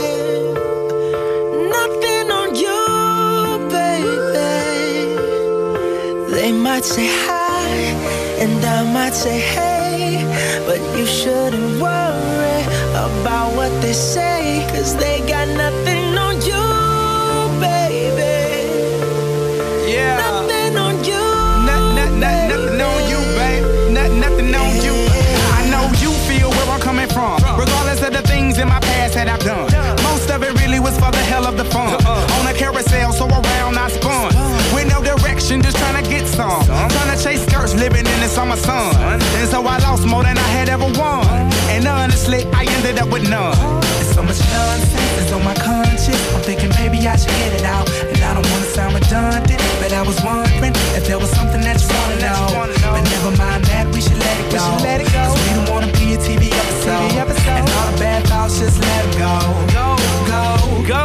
Nothing on you, baby. They might say hi, and I might say hey, but you shouldn't worry about what they say, 'cause they got nothing on you, baby. Yeah. Nothing on you. Nothing on you, babe. Nothing on you. I know you feel where I'm coming from, regardless of the things in my past that I've done. Most of it really was for the hell of the fun. On a carousel, so around I spun. With no direction, just trying to get some. Trying to chase skirts, living in the summer sun. And so I lost more than I had ever won. And honestly, I ended up with none. There's so much nonsense that's on my conscience. I'm thinking maybe I should get it out. And I don't want to sound redundant, but I was wondering if there was something that you want to know. But never mind that, we should let it go. Cause we don't want to be a TV episode. And all the bad thoughts, just let them go.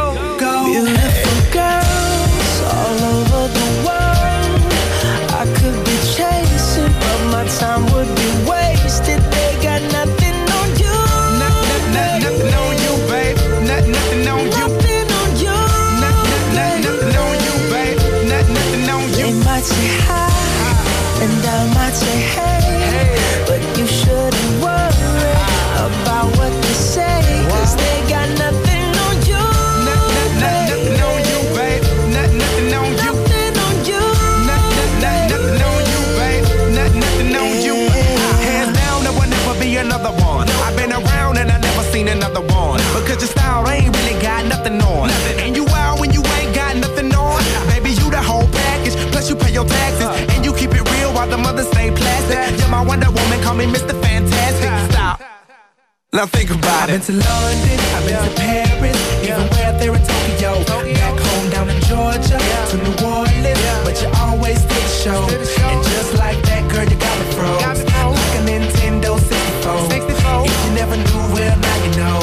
Go. Beautiful girls all over the world. I could say hi, and I might say hey, but you shouldn't worry about what they say, 'cause they got nothing on you. Nothing on you, babe. Nothing on you. Nothing on you. Nothing on you, babe. Nothing on you. Hands down, there will never be another one. I've been around and I never seen another one. Because your style ain't really got nothing on. And you out when you ain't got nothing on. Baby, you the whole package. Plus you pay your taxes. And you keep it real while the mothers stay plastic. You're my Wonder Woman, call me Mr. Fantastic. Stop. Now think about it. I've been to London, I've been to Paris, even way out there in Tokyo. Back home down in Georgia, to New Orleans, but you always did the show. And just like that, girl, you got me froze. Like a Nintendo 64. If you never knew, well, now you know.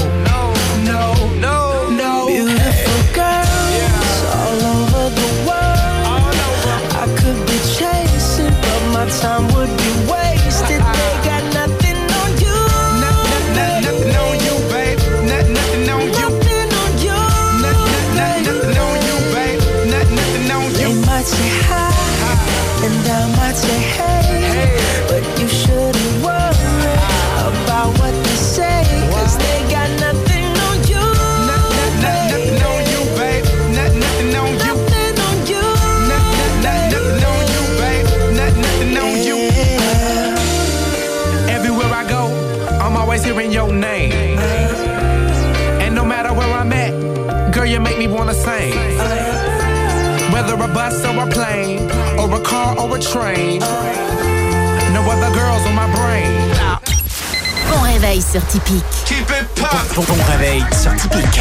No. Beautiful girls all over the world. I could be chasing, but my time would be wasted. They got nothing on you. Nothing on you, babe. Nothing on you. Nothing on you. Nothing on you, babe. Nothing on you. They might say hi, and I might say hey, but you shouldn't worry about what they say, 'cause they got nothing on you. Nothing on you, babe. Nothing on you. Nothing on you. Nothing on you, babe. Nothing on you. Everywhere I go, I'm always hearing your name. And no matter where I'm at, girl, you make me wanna sing. Whether a bus or a plane, or a car or a train, no other girls on my brain. Bon réveil sur Typique. Keep it pop. Bon réveil sur Typique.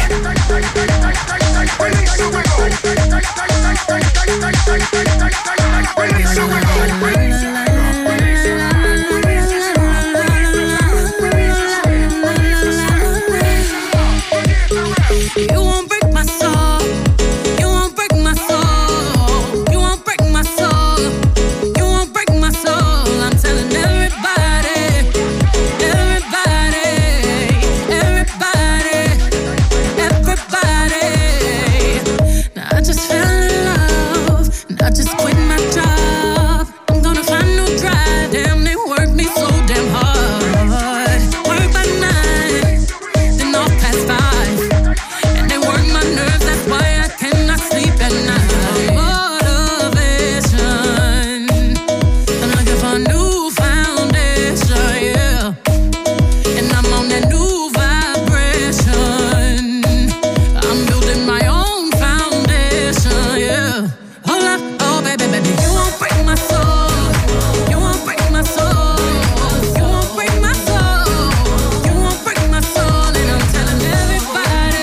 You won't break my soul. You won't break my soul. You won't break my soul. You won't break my soul. I'm telling everybody, everybody, everybody, everybody. Now I just fell in love. And I just quit my job. I'm gonna find no drive. Damn, they work me so damn hard. Work by 9, then off past 5. Nerves, that's why I cannot sleep at night. Motivation, I'm looking for a new foundation, yeah. And I'm on that new vibration. I'm building my own foundation, yeah. Hold up, oh baby, you won't break my soul. You won't break my soul. You won't break my soul. You won't break my soul. And I'm telling everybody.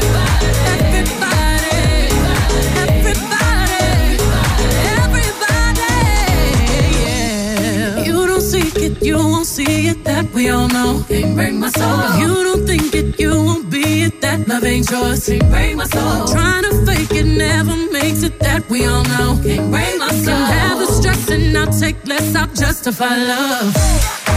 You won't see it, that we all know. Can't break my soul. If you don't think it, you won't be it. That love ain't yours. Can't break my soul. Trying to fake it never makes it. That we all know. Can't break my soul. Can have the stress and I'll take less. I'll justify love.